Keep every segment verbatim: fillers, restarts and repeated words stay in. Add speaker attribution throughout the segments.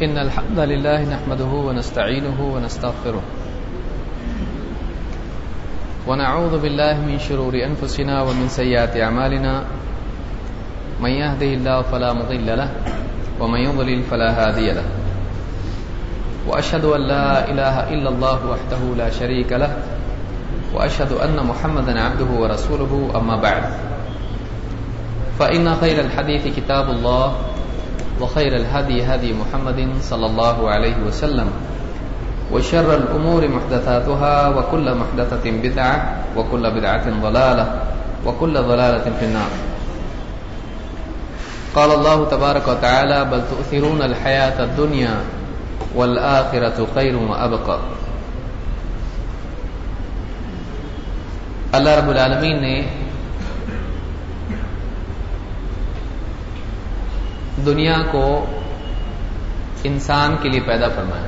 Speaker 1: إن الحمد لله نحمده ونستعينه ونستغفره ونعوذ بالله من شرور أنفسنا ومن سيئات أعمالنا من يهده الله فلا مضل له ومن يضلل فلا هادي له وأشهد أن لا إله إلا الله وحده لا شريك له وأشهد أن محمدا عبده ورسوله أما بعد فإن خير الحديث كتاب الله وخير الهدي هدي محمد صلى الله عليه وسلم وشر الأمور محدثاتها وكل محدثة بدعة وكل بدعة ضلالة وكل ضلالة في النار. قال الله تبارك وتعالى بل تؤثرون الحياة الدنيا والآخرة خير وأبقى. اللہ رب العالمین نے دنیا کو انسان کے لیے پیدا فرمایا،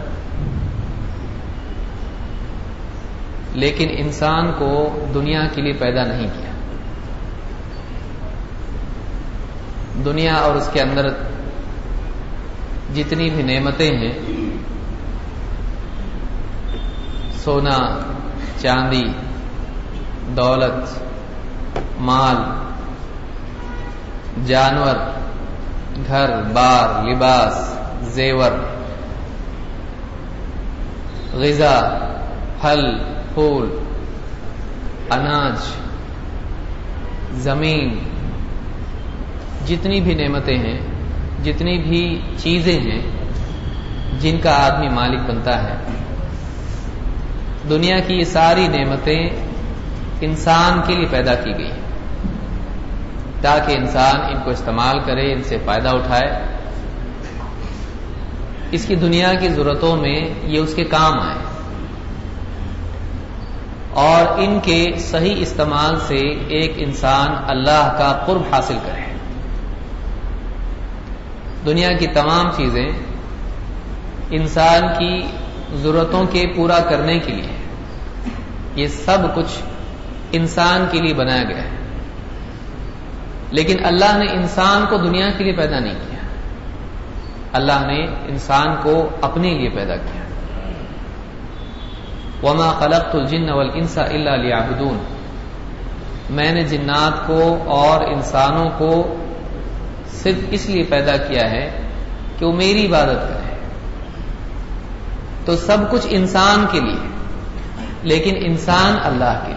Speaker 1: لیکن انسان کو دنیا کے لیے پیدا نہیں کیا. دنیا اور اس کے اندر جتنی بھی نعمتیں ہیں، سونا، چاندی، دولت، مال، جانور، گھر بار، لباس، زیور، غذا، پھل پھول، اناج، زمین، جتنی بھی نعمتیں ہیں، جتنی بھی چیزیں ہیں جن کا آدمی مالک بنتا ہے، دنیا کی یہ ساری نعمتیں انسان کے لیے پیدا کی گئی تاکہ انسان ان کو استعمال کرے، ان سے فائدہ اٹھائے، اس کی دنیا کی ضرورتوں میں یہ اس کے کام آئے اور ان کے صحیح استعمال سے ایک انسان اللہ کا قرب حاصل کرے. دنیا کی تمام چیزیں انسان کی ضرورتوں کے پورا کرنے کے لیے، یہ سب کچھ انسان کے لیے بنایا گیا ہے، لیکن اللہ نے انسان کو دنیا کے لیے پیدا نہیں کیا. اللہ نے انسان کو اپنے لیے پیدا کیا. وَمَا خَلَقْتُ الْجِنَّ وَالْإِنسَ إِلَّا لِيَعْبُدُونَ، میں نے جنات کو اور انسانوں کو صرف اس لیے پیدا کیا ہے کہ وہ میری عبادت کریں. تو سب کچھ انسان کے لیے، لیکن انسان اللہ کے لیے.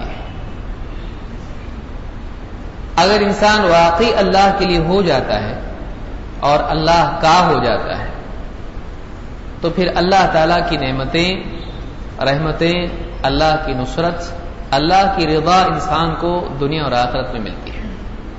Speaker 1: اگر انسان واقعی اللہ کے لیے ہو جاتا ہے اور اللہ کا ہو جاتا ہے تو پھر اللہ تعالی کی نعمتیں، رحمتیں، اللہ کی نصرت، اللہ کی رضا انسان کو دنیا اور آخرت میں ملتی ہے.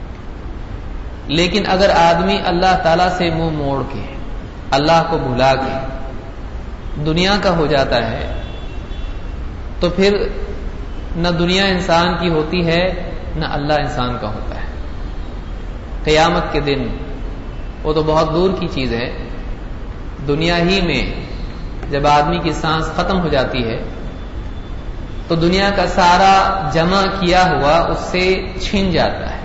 Speaker 1: لیکن اگر آدمی اللہ تعالی سے منہ موڑ کے، اللہ کو بھلا کے دنیا کا ہو جاتا ہے تو پھر نہ دنیا انسان کی ہوتی ہے نہ اللہ انسان کا ہوتا ہے. قیامت کے دن وہ تو بہت دور کی چیز ہے، دنیا ہی میں جب آدمی کی سانس ختم ہو جاتی ہے تو دنیا کا سارا جمع کیا ہوا اس سے چھن جاتا ہے،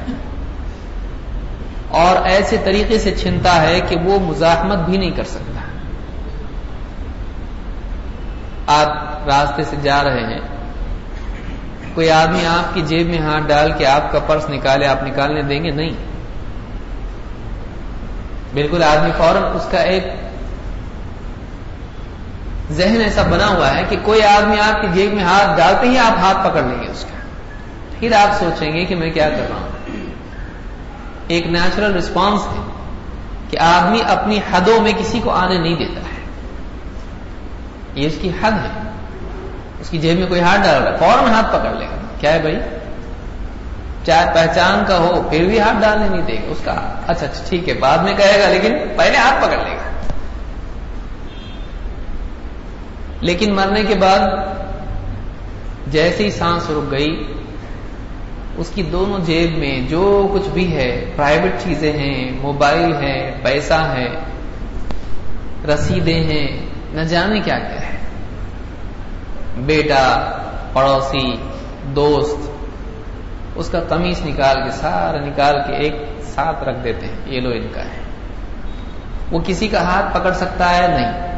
Speaker 1: اور ایسے طریقے سے چھنتا ہے کہ وہ مزاحمت بھی نہیں کر سکتا. آپ راستے سے جا رہے ہیں، کوئی آدمی آپ کی جیب میں ہاتھ ڈال کے آپ کا پرس نکالے، آپ نکالنے دیں گے؟ نہیں. بالکل آدمی فوراً اس کا ایک ذہن ایسا بنا ہوا ہے کہ کوئی آدمی آپ کی جیب میں ہاتھ ڈالتے ہی آپ ہاتھ پکڑ لیں گے اس کا. پھر آپ سوچیں گے کہ میں کیا کر رہا ہوں. ایک نیچرل رسپانس ہے کہ آدمی اپنی حدوں میں کسی کو آنے نہیں دیتا ہے. یہ اس کی حد ہے. اس کی جیب میں کوئی ہاتھ ڈال رہا ہے، فوراً ہاتھ پکڑ لے گا. کیا ہے بھائی؟ چاہے پہچان کا ہو پھر بھی ہاتھ ڈالنے نہیں دے گا. اس کا اچھا اچھا ٹھیک ہے بعد میں کہے گا، لیکن پہلے ہاتھ پکڑ لے گا. لیکن مرنے کے بعد جیسے ہی سانس رک گئی، اس کی دونوں جیب میں جو کچھ بھی ہے، پرائیویٹ چیزیں ہیں، موبائل ہے، پیسہ ہے، رسیدیں ہیں، نہ جانے کیا کیا ہے، بیٹا، پڑوسی، دوست، اس کا قمیص نکال کے سارا نکال کے ایک ساتھ رکھ دیتے ہیں، یہ لو ان کا ہے. وہ کسی کا ہاتھ پکڑ سکتا ہے؟ نہیں.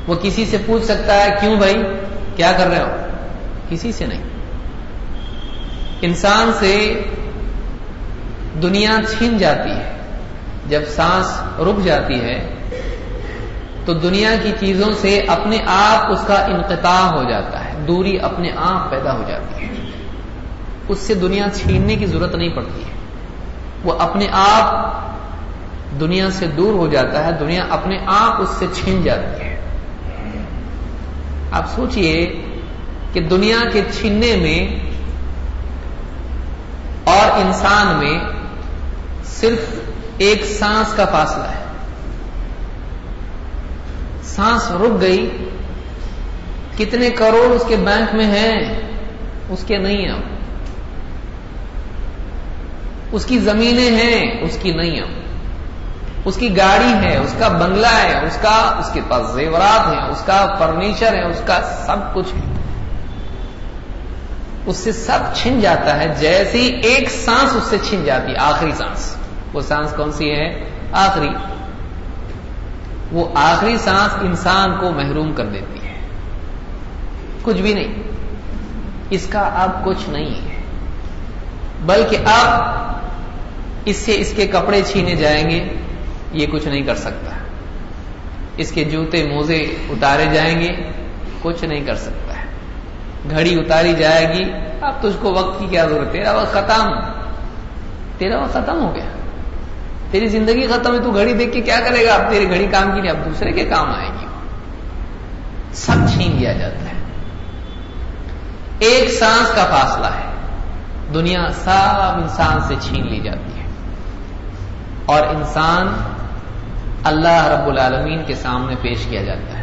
Speaker 1: وہ کسی سے پوچھ سکتا ہے کیوں بھائی کیا کر رہے ہو؟ کسی سے نہیں. انسان سے دنیا چھین جاتی ہے. جب سانس رک جاتی ہے تو دنیا کی چیزوں سے اپنے آپ اس کا انقطاع ہو جاتا ہے, دوری اپنے آپ پیدا ہو جاتی ہے. اس سے دنیا چھیننے کی ضرورت نہیں پڑتی ہے, وہ اپنے آپ دنیا سے دور ہو جاتا ہے, دنیا اپنے آپ اس سے چھین جاتی ہے. آپ سوچئے کہ دنیا کے چھیننے میں اور انسان میں صرف ایک سانس کا فاصلہ ہے. سانس رک گئی, کتنے کروڑ اس کے بینک میں ہیں, اس کے نہیں اب. اس کی زمینیں ہیں, اس کی نہیں اب. اس کی گاڑی ہے, اس کا بنگلہ ہے, اس کا اس کے پاس زیورات ہیں, اس کا فرنیچر ہے, اس کا سب کچھ ہے. اس سے سب چھن جاتا ہے جیسی ایک سانس اس سے چھن جاتی ہے, آخری سانس. وہ سانس کون سی ہے؟ آخری. وہ آخری سانس انسان کو محروم کر دیتی ہے. کچھ بھی نہیں, اس کا اب کچھ نہیں ہے, بلکہ اب اس سے اس کے کپڑے چھینے جائیں گے, یہ کچھ نہیں کر سکتا. اس کے جوتے موزے اتارے جائیں گے, کچھ نہیں کر سکتا ہے. گھڑی اتاری جائے گی, اب تجھ کو وقت کی کیا ضرورت, تیرا وقت ختم, تیرا وقت ختم ہو گیا, تیری زندگی ختم ہے. تو گھڑی دیکھ کے کیا کرے گا؟ اب تیری گھڑی کام کی نہیں, اب دوسرے کے کام آئے گی. سب چھین لیا جاتا ہے. ایک سانس کا فاصلہ ہے, دنیا سب انسان سے چھین لی جاتی ہے, اور انسان اللہ رب العالمین کے سامنے پیش کیا جاتا ہے.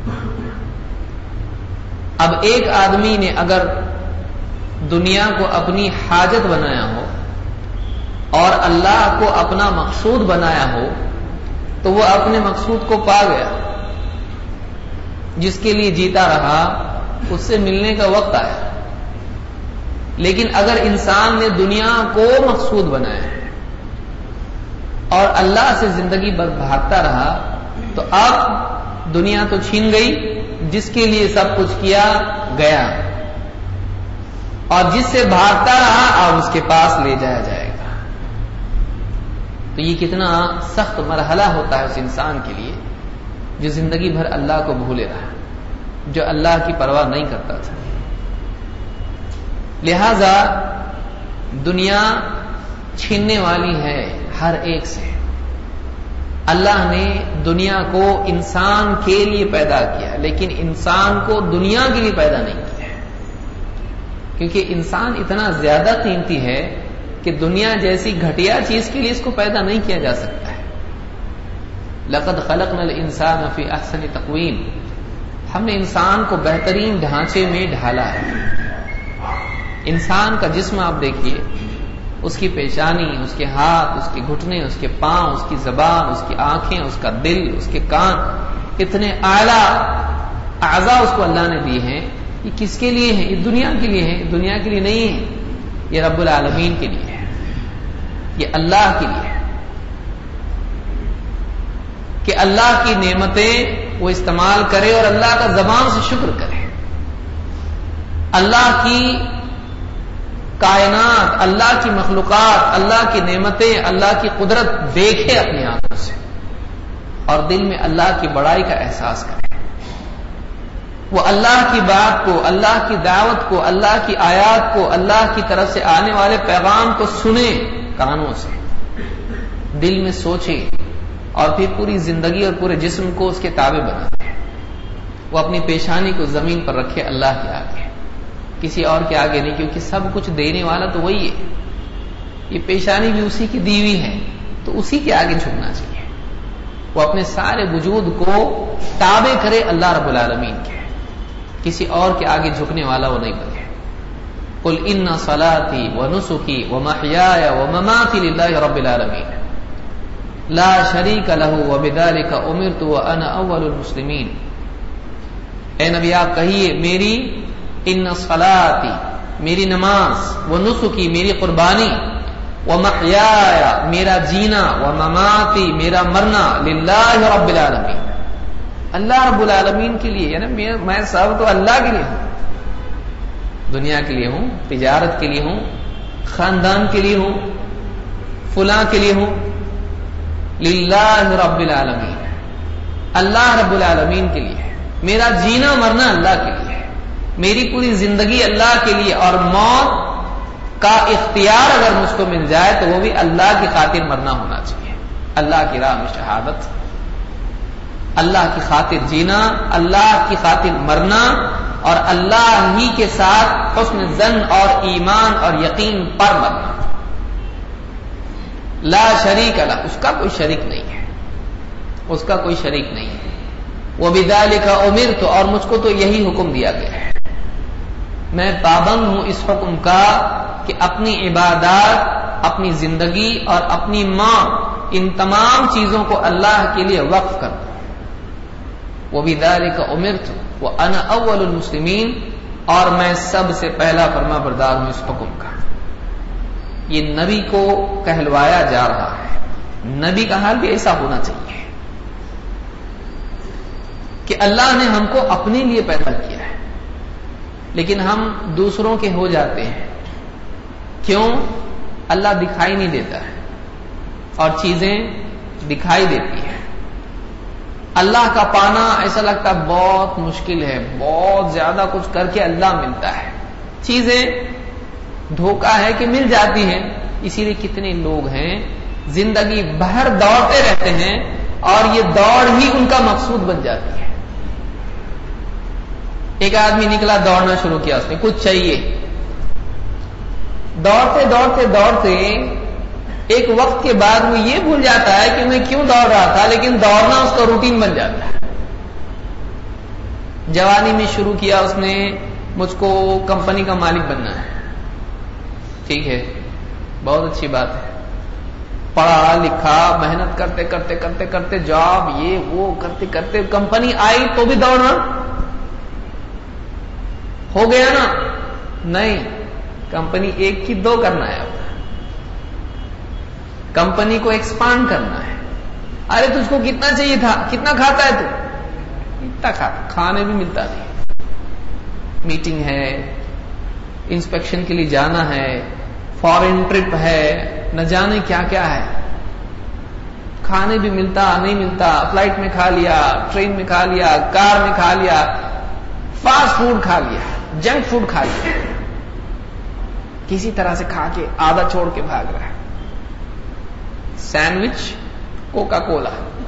Speaker 1: اب ایک آدمی نے اگر دنیا کو اپنی حاجت بنایا ہو اور اللہ کو اپنا مقصود بنایا ہو تو وہ اپنے مقصود کو پا گیا. جس کے لیے جیتا رہا اس سے ملنے کا وقت آیا. لیکن اگر انسان نے دنیا کو مقصود بنایا ہے اور اللہ سے زندگی بھر بھاگتا رہا تو اب دنیا تو چھین گئی, جس کے لیے سب کچھ کیا گیا, اور جس سے بھاگتا رہا اب اس کے پاس لے جایا جائے گا. تو یہ کتنا سخت مرحلہ ہوتا ہے اس انسان کے لیے جو زندگی بھر اللہ کو بھولے رہا, جو اللہ کی پرواہ نہیں کرتا تھا. لہذا دنیا چھیننے والی ہے ہر ایک سے. اللہ نے دنیا کو انسان کے لیے پیدا کیا, لیکن انسان کو دنیا کے لیے پیدا نہیں کیا, کیونکہ انسان اتنا زیادہ قیمتی ہے کہ دنیا جیسی گھٹیا چیز کے لیے اس کو پیدا نہیں کیا جا سکتا ہے. لقد خلقنا الانسان فی احسن تقویم, ہم نے انسان کو بہترین ڈھانچے میں ڈھالا ہے. انسان کا جسم آپ دیکھیے, اس کی پیشانی, اس کے ہاتھ, اس کے گھٹنے, اس کے پاؤں, اس کی زبان, اس کی آنکھیں, اس کا دل, اس کے کان, اتنے اعلیٰ اعضاء اس کو اللہ نے دیے ہیں. یہ کس کے لیے ہیں؟ یہ دنیا کے لیے ہیں, دنیا کے لیے نہیں ہے. یہ رب العالمین کے لیے ہے, یہ اللہ کے لیے ہے کہ اللہ کی نعمتیں وہ استعمال کرے اور اللہ کا زبان سے شکر کرے. اللہ کی کائنات, اللہ کی مخلوقات, اللہ کی نعمتیں, اللہ کی قدرت دیکھے اپنی آنکھوں سے اور دل میں اللہ کی بڑائی کا احساس کرے. وہ اللہ کی بات کو, اللہ کی دعوت کو, اللہ کی آیات کو, اللہ کی طرف سے آنے والے پیغام کو سنے کانوں سے, دل میں سوچے, اور پھر پوری زندگی اور پورے جسم کو اس کے تابع بنائے. وہ اپنی پیشانی کو زمین پر رکھے اللہ کے آگے, کسی اور کے آگے نہیں, کیونکہ سب کچھ دینے والا تو وہی ہے. یہ پیشانی بھی اسی کی دی ہوئی ہے, تو اسی کے آگے جھکنا چاہیے. وہ اپنے سارے وجود کو تابع کرے اللہ رب العالمین کے, کسی اور کے آگے جھکنے والا وہ نہیں بنے. قل ان صلاتی ونسکی ومحیای ومماتی للہ رب العالمین لا شریک لہ وبذلک امرت وانا اول المسلمین. اے نبی آپ کہیے, میری ان صلاتی, میری نماز, ونسکی, میری قربانی, ومحیای, میرا جینا, ومماتی, میرا مرنا, للہ رب العالمین, اللہ رب العالمین کے لیے، یعنی میں سب تو اللہ کے لیے ہوں، دنیا کے لیے ہوں، تجارت کے لیے ہوں، خاندان کے لیے ہوں، فلاں کے لیے ہوں، للہ رب العالمین، اللہ رب العالمین کے لیے، میرا جینا مرنا اللہ کے لیے، میری پوری زندگی اللہ کے لیے، اور موت کا اختیار اگر مجھ کو مل جائے تو وہ بھی اللہ کی خاطر مرنا ہونا چاہیے، اللہ کی راہ میں شہادت، اللہ کی خاطر جینا، اللہ کی خاطر مرنا، اور اللہ ہی کے ساتھ حسن ظن اور ایمان اور یقین پر مرنا، لا شریک لہ، اس کا کوئی شریک نہیں ہے، اس کا کوئی شریک نہیں ہے، وَبِذَلِكَ أُمِرْتُ، اور مجھ کو تو یہی حکم دیا گیا ہے، میں پابند ہوں اس حکم کا کہ اپنی عبادات، اپنی زندگی اور اپنی ماں، ان تمام چیزوں کو اللہ کے لیے وقف کر دوں، وَبِذَلِكَ أُمِرْتُ وَأَنَا أَوَّلُ الْمُسْلِمِينَ، اور میں سب سے پہلا فرما بردار ہوں اس حکم کا۔ یہ نبی کو کہلوایا جا رہا ہے، نبی کا حال بھی ایسا ہونا چاہیے کہ اللہ نے ہم کو اپنے لیے پیدا کیا ہے، لیکن ہم دوسروں کے ہو جاتے ہیں، کیوں؟ اللہ دکھائی نہیں دیتا ہے اور چیزیں دکھائی دیتی ہیں، اللہ کا پانا ایسا لگتا ہے بہت مشکل ہے، بہت زیادہ کچھ کر کے اللہ ملتا ہے، چیزیں دھوکہ ہے کہ مل جاتی ہیں، اسی لیے کتنے لوگ ہیں زندگی بھر دوڑتے رہتے ہیں اور یہ دوڑ ہی ان کا مقصود بن جاتی ہے۔ ایک آدمی نکلا دوڑنا شروع کیا، اس نے کچھ چاہیے، دوڑتے دوڑتے دوڑتے ایک وقت کے بعد وہ یہ بھول جاتا ہے کہ میں کیوں دوڑ رہا تھا، لیکن دوڑنا اس کا روٹین بن جاتا ہے۔ جوانی میں شروع کیا اس نے، مجھ کو کمپنی کا مالک بننا ہے، ٹھیک ہے، بہت اچھی بات ہے، پڑھا لکھا، محنت کرتے کرتے کرتے کرتے جاب یہ وہ کرتے کرتے کمپنی آئی تو بھی دوڑنا ہو گیا نا؟ نہیں، کمپنی ایک کی دو کرنا ہے، اب کمپنی کو ایکسپانڈ کرنا ہے۔ ارے تجھ کو کتنا چاہیے تھا، کتنا کھاتا ہے تو؟ اتنا کھاتا، کھانے بھی ملتا نہیں، میٹنگ ہے، انسپیکشن کے لیے جانا ہے، فارن ٹرپ ہے، نہ جانے کیا کیا ہے، کھانے بھی ملتا نہیں ملتا، فلائٹ میں کھا لیا، ٹرین میں کھا لیا، کار میں کھا لیا، فاسٹ فوڈ کھا لیا، جنک فوڈ کھا لیا، کسی طرح سے کھا کے آدھا چھوڑ کے بھاگ رہا ہے، سینڈوچ، کوکا کولا،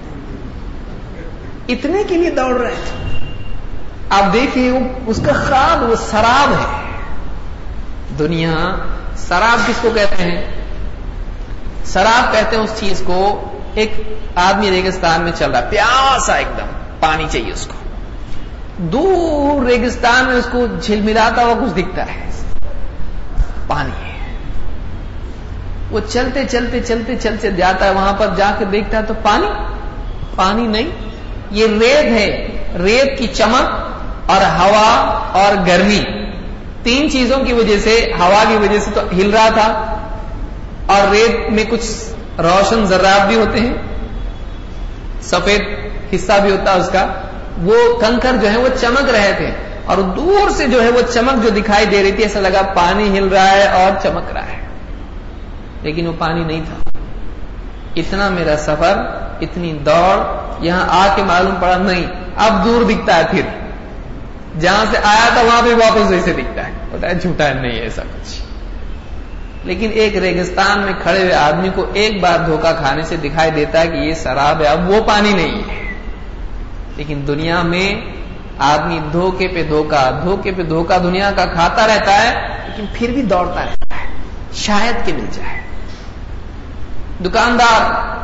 Speaker 1: اتنے کے لیے دوڑ رہے تھے۔ آپ دیکھیں اس کا خواب وہ سراب ہے، دنیا سراب کس کو کہتے ہیں؟ سراب کہتے ہیں اس چیز کو، ایک آدمی ریگستان میں چل رہا ہے، پیاسا ایک دم، پانی چاہیے اس کو، دور ریگستان میں اس کو جھلملاتا ہوا کچھ دکھتا ہے، پانی ہے، وہ چلتے چلتے چلتے چلتے جاتا ہے، وہاں پر جا کے دیکھتا ہے تو پانی پانی نہیں، یہ ریت ہے، ریت کی چمک اور ہوا اور گرمی، تین چیزوں کی وجہ سے، ہوا کی وجہ سے تو ہل رہا تھا، اور ریت میں کچھ روشن ذرات بھی ہوتے ہیں، سفید حصہ بھی ہوتا ہے اس کا، وہ کنکر جو ہے وہ چمک رہے تھے، اور دور سے جو ہے وہ چمک جو دکھائی دے رہی تھی، ایسا لگا پانی ہل رہا ہے اور چمک رہا ہے، لیکن وہ پانی نہیں تھا۔ اتنا میرا سفر، اتنی دوڑ، یہاں آ کے معلوم پڑا نہیں، اب دور دکھتا ہے، پھر جہاں سے آیا تھا وہاں پہ واپس ویسے دکھتا ہے، پتا ہے جھوٹا ہے، نہیں ایسا کچھ۔ لیکن ایک ریگستان میں کھڑے ہوئے آدمی کو ایک بار دھوکہ کھانے سے دکھائی دیتا ہے کہ یہ سراب ہے، اب وہ پانی نہیں ہے۔ لیکن دنیا میں آدمی دھوکے پہ دھوکہ، دھوکے پہ دھوکہ دنیا کا کھاتا رہتا ہے، لیکن پھر بھی دوڑتا رہتا ہے، شاید کہ مل جائے۔ دکاندار،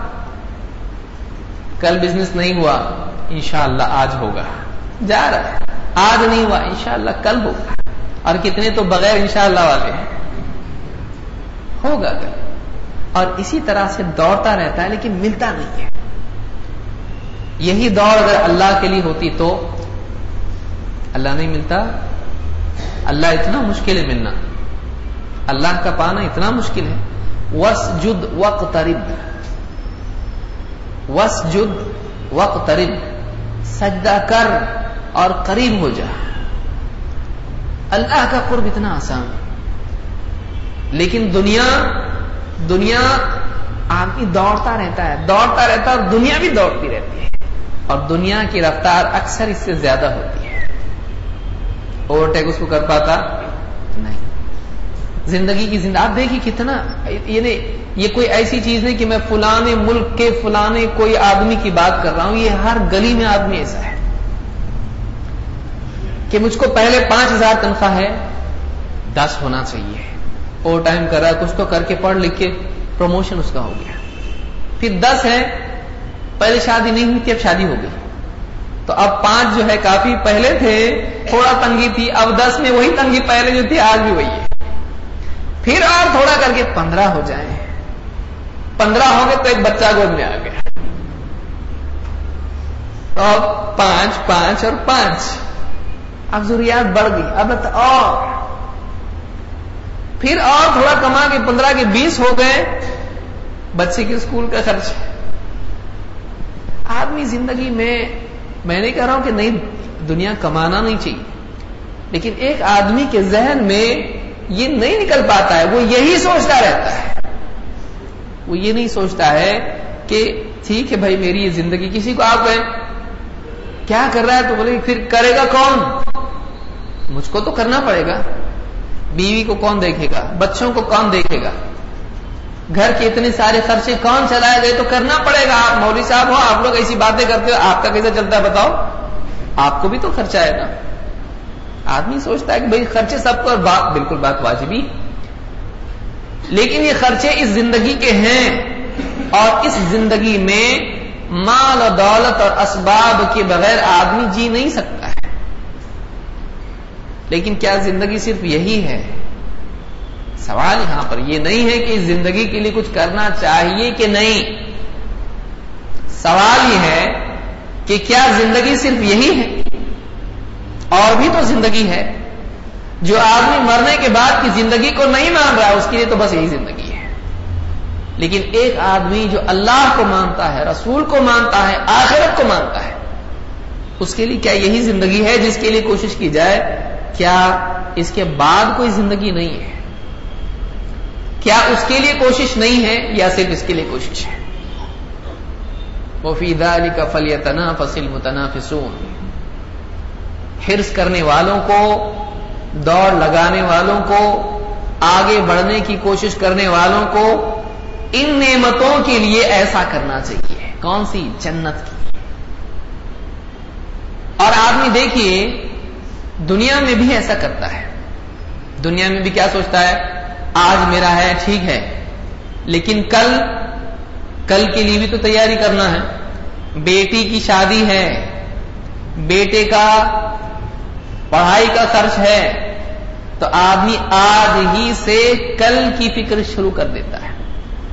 Speaker 1: کل بزنس نہیں ہوا، انشاءاللہ آج ہوگا، جا رہا ہے، آج نہیں ہوا، انشاءاللہ کل ہوگا، اور کتنے تو بغیر انشاءاللہ والے ہیں، ہوگا کل، اور اسی طرح سے دوڑتا رہتا ہے لیکن ملتا نہیں ہے۔ یہی دوڑ اگر اللہ کے لیے ہوتی تو اللہ نہیں ملتا، اللہ اتنا مشکل ہے ملنا، اللہ کا پانا اتنا مشکل ہے۔ وَاسْجُدْ وَاقْتَرِبْ، وَاسْجُدْ وَاقْتَرِبْ، سجدہ کر اور قریب ہو جا. اللہ کا قرب اتنا آسان ہے. لیکن دنیا دنیا آدمی دوڑتا رہتا ہے دوڑتا رہتا ہے اور دنیا بھی دوڑتی رہتی ہے, اور دنیا کی رفتار اکثر اس سے زیادہ ہوتی ہے. اوورٹیک اس کو کر پاتا نہیں. زندگی کی زندگی آپ دیکھیے کتنا, یعنی یہ کوئی ایسی چیز نہیں کہ میں فلانے ملک کے فلانے کوئی آدمی کی بات کر رہا ہوں, یہ ہر گلی میں آدمی ایسا ہے کہ مجھ کو پہلے پانچ ہزار تنخواہ ہے, دس ہونا چاہیے, اوور ٹائم کر رہا ہے, کچھ تو کر کے پڑھ لکھ کے پروموشن اس کا ہو گیا. پھر دس ہے, پہلے شادی نہیں ہوئی تھی, اب شادی ہو گئی, تو اب پانچ جو ہے کافی, پہلے تھے تھوڑا تنگی تھی, اب دس میں وہی تنگی پہلے جو تھی آج بھی وہی ہے. پھر اور تھوڑا کر کے پندرہ ہو جائیں, پندرہ ہو گئے تو ایک بچہ گود میں آ گیا, اب پانچ پانچ اور پانچ, اب ضروریات بڑھ گئی, اب اور پھر اور تھوڑا کما کے پندرہ کے بیس ہو گئے, بچے کے اسکول کا خرچ. آدمی زندگی میں, میں نہیں کہہ رہا ہوں کہ نہیں دنیا کمانا نہیں چاہیے, لیکن ایک آدمی کے ذہن میں یہ نہیں نکل پاتا ہے, وہ یہی سوچتا رہتا ہے, وہ یہ نہیں سوچتا ہے کہ ٹھیک ہے بھائی میری یہ زندگی. کسی کو آپ کہیں کیا کر رہا ہے تو بولے پھر کرے گا کون, مجھ کو تو کرنا پڑے گا, بیوی کو کون دیکھے گا, بچوں کو کون دیکھے گا, گھر کے اتنے سارے خرچے کون چلائے گئے, تو کرنا پڑے گا. آپ مولوی صاحب ہو, آپ لوگ ایسی باتیں کرتے ہو, آپ کا کیسے چلتا ہے بتاؤ, آپ کو بھی تو خرچہ آئے گا. آدمی سوچتا ہے کہ بھائی خرچے سب کو, بات بالکل بات واجبی, لیکن یہ خرچے اس زندگی کے ہیں, اور اس زندگی میں مال و دولت اور اسباب کے بغیر آدمی جی نہیں سکتا ہے. لیکن کیا زندگی صرف یہی ہے؟ سوال یہاں پر یہ نہیں ہے کہ اس زندگی کے لیے کچھ کرنا چاہیے کہ نہیں, سوال یہ ہے کہ کیا زندگی صرف یہی ہے؟ اور بھی تو زندگی ہے. جو آدمی مرنے کے بعد کی زندگی کو نہیں مان رہا, اس کے لیے تو بس یہی زندگی ہے. لیکن ایک آدمی جو اللہ کو مانتا ہے, رسول کو مانتا ہے, آخرت کو مانتا ہے, اس کے لیے کیا یہی زندگی ہے جس کے لیے کوشش کی جائے؟ کیا اس کے بعد کوئی زندگی نہیں ہے؟ کیا اس کے لیے کوشش نہیں ہے, یا صرف اس کے لیے کوشش ہے؟ وَفِي ذَلِكَ فَلْيَتَنَافَسِ الْمُتَنَافِسُونَ. حرص کرنے والوں کو, دوڑ لگانے والوں کو, آگے بڑھنے کی کوشش کرنے والوں کو ان نعمتوں کے لیے ایسا کرنا چاہیے. کون سی؟ جنت کی. اور آدمی دیکھیے دنیا میں بھی ایسا کرتا ہے. دنیا میں بھی کیا سوچتا ہے, آج میرا ہے ٹھیک ہے, لیکن کل کل کے لیے بھی تو تیاری کرنا ہے. بیٹی کی شادی ہے, بیٹے کا پڑھائی کا خرچ ہے, تو آدمی آج ہی سے کل کی فکر شروع کر دیتا ہے,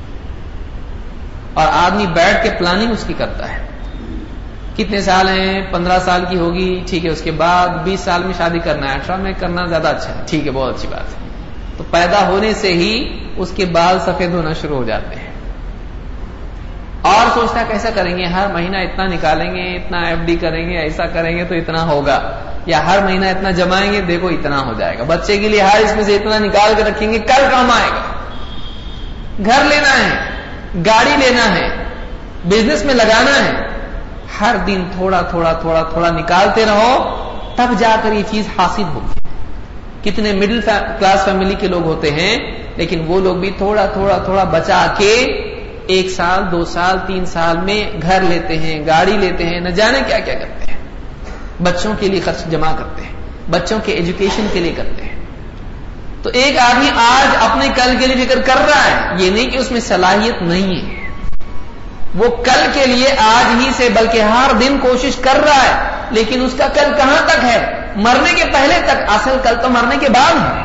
Speaker 1: اور آدمی بیٹھ کے پلاننگ اس کی کرتا ہے. کتنے سال ہیں؟ پندرہ سال کی ہوگی, ٹھیک ہے, اس کے بعد بیس سال میں شادی کرنا ہے, اٹھارہ میں کرنا زیادہ اچھا ہے, ٹھیک ہے, بہت اچھی بات ہے. تو پیدا ہونے سے ہی اس کے بال سفید ہونا شروع ہو جاتے ہیں, اور سوچتا ہے کیسا کریں گے, ہر مہینہ اتنا نکالیں گے, اتنا ایف ڈی کریں گے, ایسا کریں گے تو اتنا ہوگا, یا ہر مہینہ اتنا جمائیں گے, دیکھو اتنا ہو جائے گا. بچے کے لیے ہر اس میں سے اتنا نکال کے رکھیں گے, کل کام آئے گا. گھر لینا ہے, گاڑی لینا ہے, بزنس میں لگانا ہے, ہر دن تھوڑا تھوڑا تھوڑا تھوڑا نکالتے رہو, تب جا کر یہ چیز حاصل ہوگی. کتنے مڈل کلاس فیملی کے لوگ ہوتے ہیں, لیکن وہ لوگ بھی تھوڑا تھوڑا تھوڑا بچا کے ایک سال, دو سال, تین سال میں گھر لیتے ہیں, گاڑی لیتے ہیں, نہ جانے کیا کیا کرتے ہیں. بچوں کے لیے خرچ جمع کرتے ہیں, بچوں کے ایجوکیشن کے لیے کرتے ہیں. تو ایک آدمی آج اپنے کل کے لیے فکر کر رہا ہے, یہ نہیں کہ اس میں صلاحیت نہیں ہے, وہ کل کے لیے آج ہی سے بلکہ ہر دن کوشش کر رہا ہے, لیکن اس کا کل کہاں تک ہے؟ مرنے کے پہلے تک. اصل کل تو مرنے کے بعد ہے,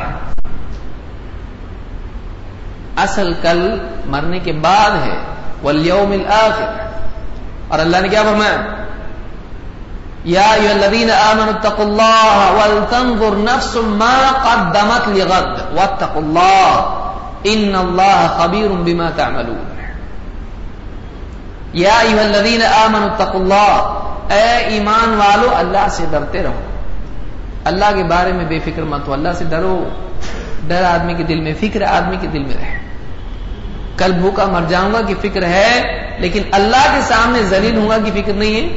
Speaker 1: اصل کل مرنے کے بعد ہے. والیوم الآخر. اور اللہ نے کیا فرمایا؟ یا ایھا الذین آمنوا اتقوا اللہ ولتنظر نفس ما قدمت لغد واتقوا اللہ ان اللہ خبیر بما تعملون. یا ایھا الذین آمنوا اتقوا اللہ, اے ایمان والو اللہ سے ڈرتے رہو، اللہ کے بارے میں بے فکر مت ہو، اللہ سے ڈرو۔ ڈر آدمی کے دل میں، فکر آدمی کے دل میں رہے۔ کل بھوکا مر جاؤں گا کی فکر ہے، لیکن اللہ کے سامنے ذلیل ہوں گا کی فکر نہیں ہے۔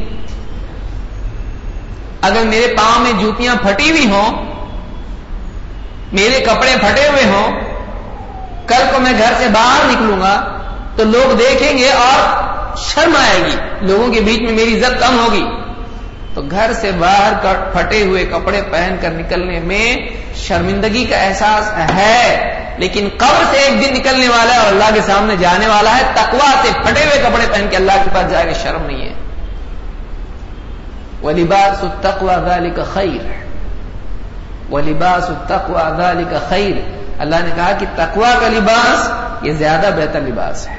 Speaker 1: اگر میرے پاؤں میں جوتیاں پھٹی ہوئی ہوں، میرے کپڑے پھٹے ہوئے ہوں، کل کو میں گھر سے باہر نکلوں گا تو لوگ دیکھیں گے اور شرم آئے گی، لوگوں کے بیچ میں میری عزت کم ہوگی۔ تو گھر سے باہر پھٹے ہوئے کپڑے پہن کر نکلنے میں شرمندگی کا احساس ہے، لیکن قبر سے ایک دن نکلنے والا ہے اور اللہ کے سامنے جانے والا ہے، تقویٰ سے پھٹے ہوئے کپڑے پہن کے اللہ کے پاس جائے گا، شرم نہیں ہے۔ وَلِبَاسُ التَّقْوَى ذَلِكَ خَيْرٌ وَلِبَاسُ التَّقْوَى ذَلِكَ خَيْرٌ، اللہ نے کہا کہ تقویٰ کا لباس یہ زیادہ بہتر لباس ہے۔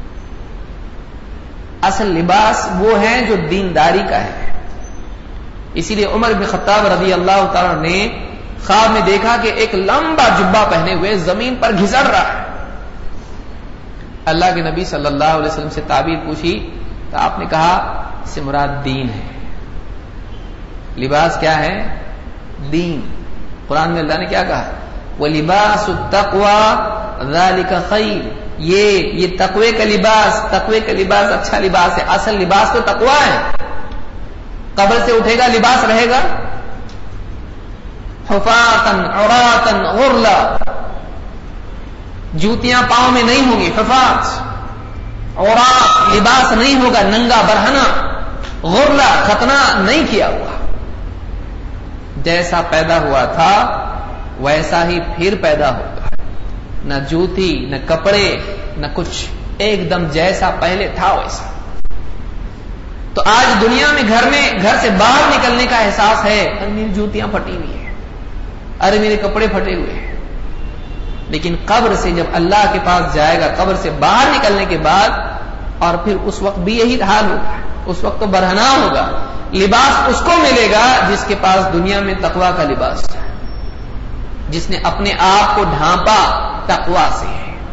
Speaker 1: اصل لباس وہ ہے جو دینداری کا ہے۔ اسی لیے عمر بن خطاب رضی اللہ تعالی نے خواب میں دیکھا کہ ایک لمبا جبہ پہنے ہوئے زمین پر گھسڑ رہا ہے۔ اللہ کے نبی صلی اللہ علیہ وسلم سے تعبیر پوچھی تو آپ نے کہا اس سے مراد دین ہے۔ لباس کیا ہے؟ دین۔ قرآن میں اللہ نے کیا کہا؟ وَلِبَاسُ التَّقْوَى ذَلِكَ خَيْرٌ، یہ یہ تقوی کا لباس، تقوی کا لباس اچھا لباس ہے۔ اصل لباس تو تقوی ہے۔ قبر سے اٹھے گا لباس رہے گا حفاۃً عراۃً غرلا، جوتیاں پاؤں میں نہیں ہوں گی، حفاظ عورات، لباس نہیں ہوگا ننگا برہنہ، غرلا ختنہ نہیں کیا ہوا۔ جیسا پیدا ہوا تھا ویسا ہی پھر پیدا ہوگا، نہ جوتی نہ کپڑے نہ کچھ، ایک دم جیسا پہلے تھا ویسا۔ تو آج دنیا میں گھر میں گھر سے باہر نکلنے کا احساس ہے، ارے میری جوتیاں پھٹی ہوئی ہیں، ارے میرے کپڑے پھٹے ہوئے ہیں، لیکن قبر سے جب اللہ کے پاس جائے گا، قبر سے باہر نکلنے کے بعد، اور پھر اس وقت بھی یہی حال ہوگا، اس وقت تو برہنہ ہوگا۔ لباس اس کو ملے گا جس کے پاس دنیا میں تقویٰ کا لباس ہے، جس نے اپنے آپ کو ڈھانپا تقویٰ سے۔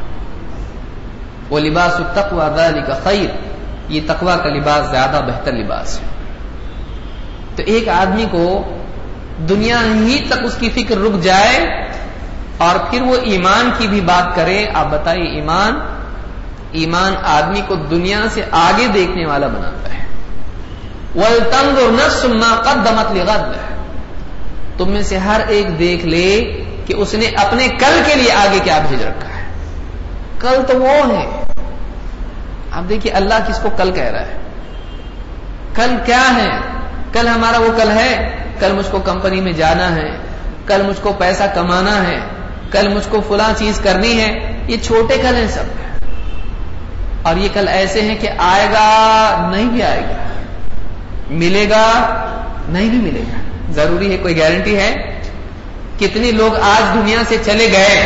Speaker 1: وہ لباس التقویٰ ذالک خیر، یہ تقویٰ کا لباس زیادہ بہتر لباس ہے۔ تو ایک آدمی کو دنیا ہی تک اس کی فکر رک جائے اور پھر وہ ایمان کی بھی بات کرے، آپ بتائیے ایمان ایمان آدمی کو دنیا سے آگے دیکھنے والا بناتا ہے۔ وَلْتَنظُرْ نَفْسٌ مَّا قَدَّمَتْ لِغَدٍ، تم میں سے ہر ایک دیکھ لے کہ اس نے اپنے کل کے لیے آگے کیا بھیج رکھا ہے۔ کل تو وہ ہے، آپ دیکھیے اللہ کس کو کل کہہ رہا ہے۔ کل کیا ہے؟ کل ہمارا وہ کل ہے، کل مجھ کو کمپنی میں جانا ہے، کل مجھ کو پیسہ کمانا ہے، کل مجھ کو فلاں چیز کرنی ہے، یہ چھوٹے کل ہیں سب، اور یہ کل ایسے ہیں کہ آئے گا نہیں بھی آئے گا، ملے گا نہیں بھی ملے گا، ضروری ہے، کوئی گارنٹی ہے؟ کتنے لوگ آج دنیا سے چلے گئے،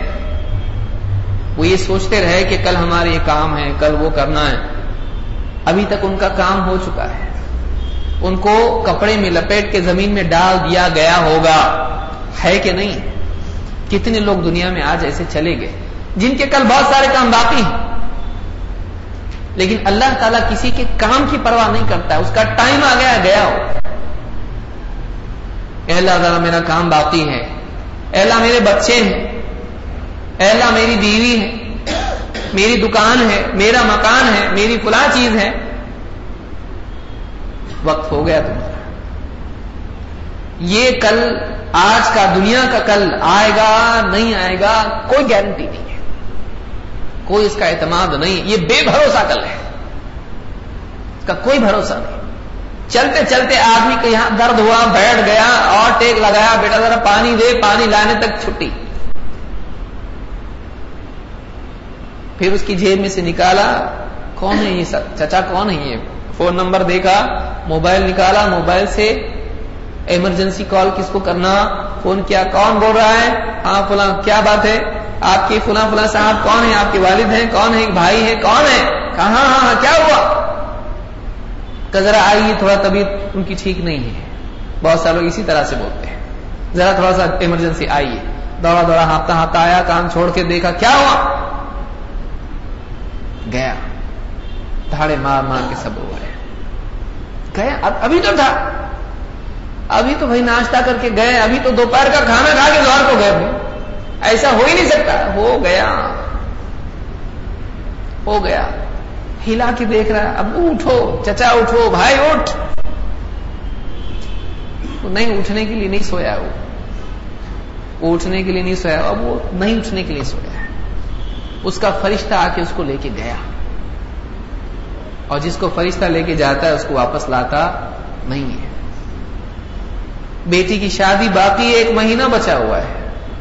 Speaker 1: وہ یہ سوچتے رہے کہ کل ہمارے یہ کام ہے، کل وہ کرنا ہے، ابھی تک ان کا کام ہو چکا ہے، ان کو کپڑے میں لپیٹ کے زمین میں ڈال دیا گیا ہوگا، ہے کہ نہیں؟ کتنے لوگ دنیا میں آج ایسے چلے گئے جن کے کل بہت سارے کام باقی ہیں، لیکن اللہ تعالیٰ کسی کے کام کی پرواہ نہیں کرتا ہے، اس کا ٹائم آ گیا گیا ہو۔ اے اللہ تعالیٰ میرا کام باقی ہے، اے اللہ میرے بچے ہیں، اے اللہ میری بیوی ہے، میری دکان ہے، میرا مکان ہے، میری فلاں چیز ہے، وقت ہو گیا تمہارا۔ یہ کل آج کا دنیا کا کل آئے گا نہیں آئے گا کوئی گارنٹی نہیں ہے، کوئی اس کا اعتماد نہیں، یہ بے بھروسہ کل ہے، اس کا کوئی بھروسہ نہیں۔ چلتے چلتے آدمی کو یہاں درد ہوا، بیٹھ گیا اور ٹیک لگایا، بیٹا ذرا پانی دے، پانی لانے تک چھٹی، پھر اس کی جیب میں سے نکالا، کون ہے یہ سب چچا، کون ہے یہ، فون نمبر دیکھا، موبائل نکالا، موبائل سے ایمرجنسی کال کس کو کرنا، فون کیا، کون بول رہا ہے، ہاں فلاں، کیا بات ہے آپ کی، فلاں فلاں صاحب کون ہے، آپ کے والد ہیں، کون ہے، بھائی ہے، کون ہے، کہاں، ہاں ہاں کیا ہوا، کہ ذرا آئیے تھوڑا طبیعت ان کی ٹھیک نہیں ہے، بہت سارے لوگ اسی طرح سے بولتے ہیں، ذرا تھوڑا سا ایمرجنسی آئیے، دوڑا دوڑا ہانپتا ہانپتا آیا، کان چھوڑ کے دیکھا، کیا ہوا، گیا، دھاڑے مار مار کے سب ہو گئے۔ گئے ابھی تو تھا, ابھی تو بھائی ناشتہ کر کے گئے, ابھی تو دوپہر کا کھانا کھا کے ظہر کو گئے. ایسا ہو ہی نہیں سکتا. ہو گیا ہو گیا ہلا کے دیکھ رہا ہے, ابو اٹھو, چچا اٹھو, بھائی اٹھ. نہیں اٹھنے کے لیے نہیں سویا, وہ اٹھنے کے لیے نہیں سویا, اب وہ نہیں اٹھنے کے لیے سویا. اس کا فرشتہ آ کے اس کو لے کے گیا, اور جس کو فرشتہ لے کے جاتا ہے اس کو واپس لاتا نہیں ہے. بیٹی کی شادی باقی ایک مہینہ بچا ہوا ہے,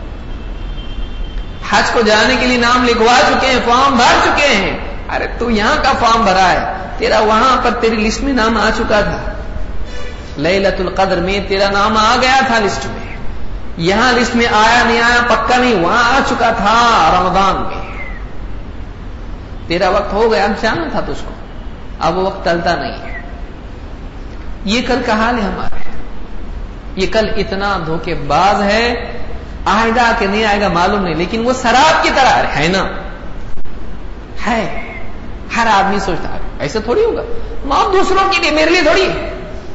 Speaker 1: حج کو جانے کے لیے نام لکھوا چکے ہیں, فارم بھر چکے ہیں. ارے تو یہاں کا فارم بھرا ہے, تیرا وہاں پر تیری لسٹ میں نام آ چکا تھا, لیلۃ القدر میں تیرا نام آ گیا تھا لسٹ میں. یہاں لسٹ میں آیا نہیں آیا پکا نہیں, وہاں آ چکا تھا رمضان میں. تیرا وقت ہو گیا, اب جانا تھا تجھ کو, اب وہ وقت ٹلتا نہیں ہے. یہ کل کا حال ہے ہمارا. یہ کل اتنا دھوکے باز ہے, آئے گا کہ نہیں آئے گا معلوم نہیں, لیکن وہ شراب کی طرح ہے نا, ہے. ہر آدمی سوچتا ہے ایسا تھوڑی ہوگا, موت دوسروں کے لیے, میرے لیے تھوڑی ہے.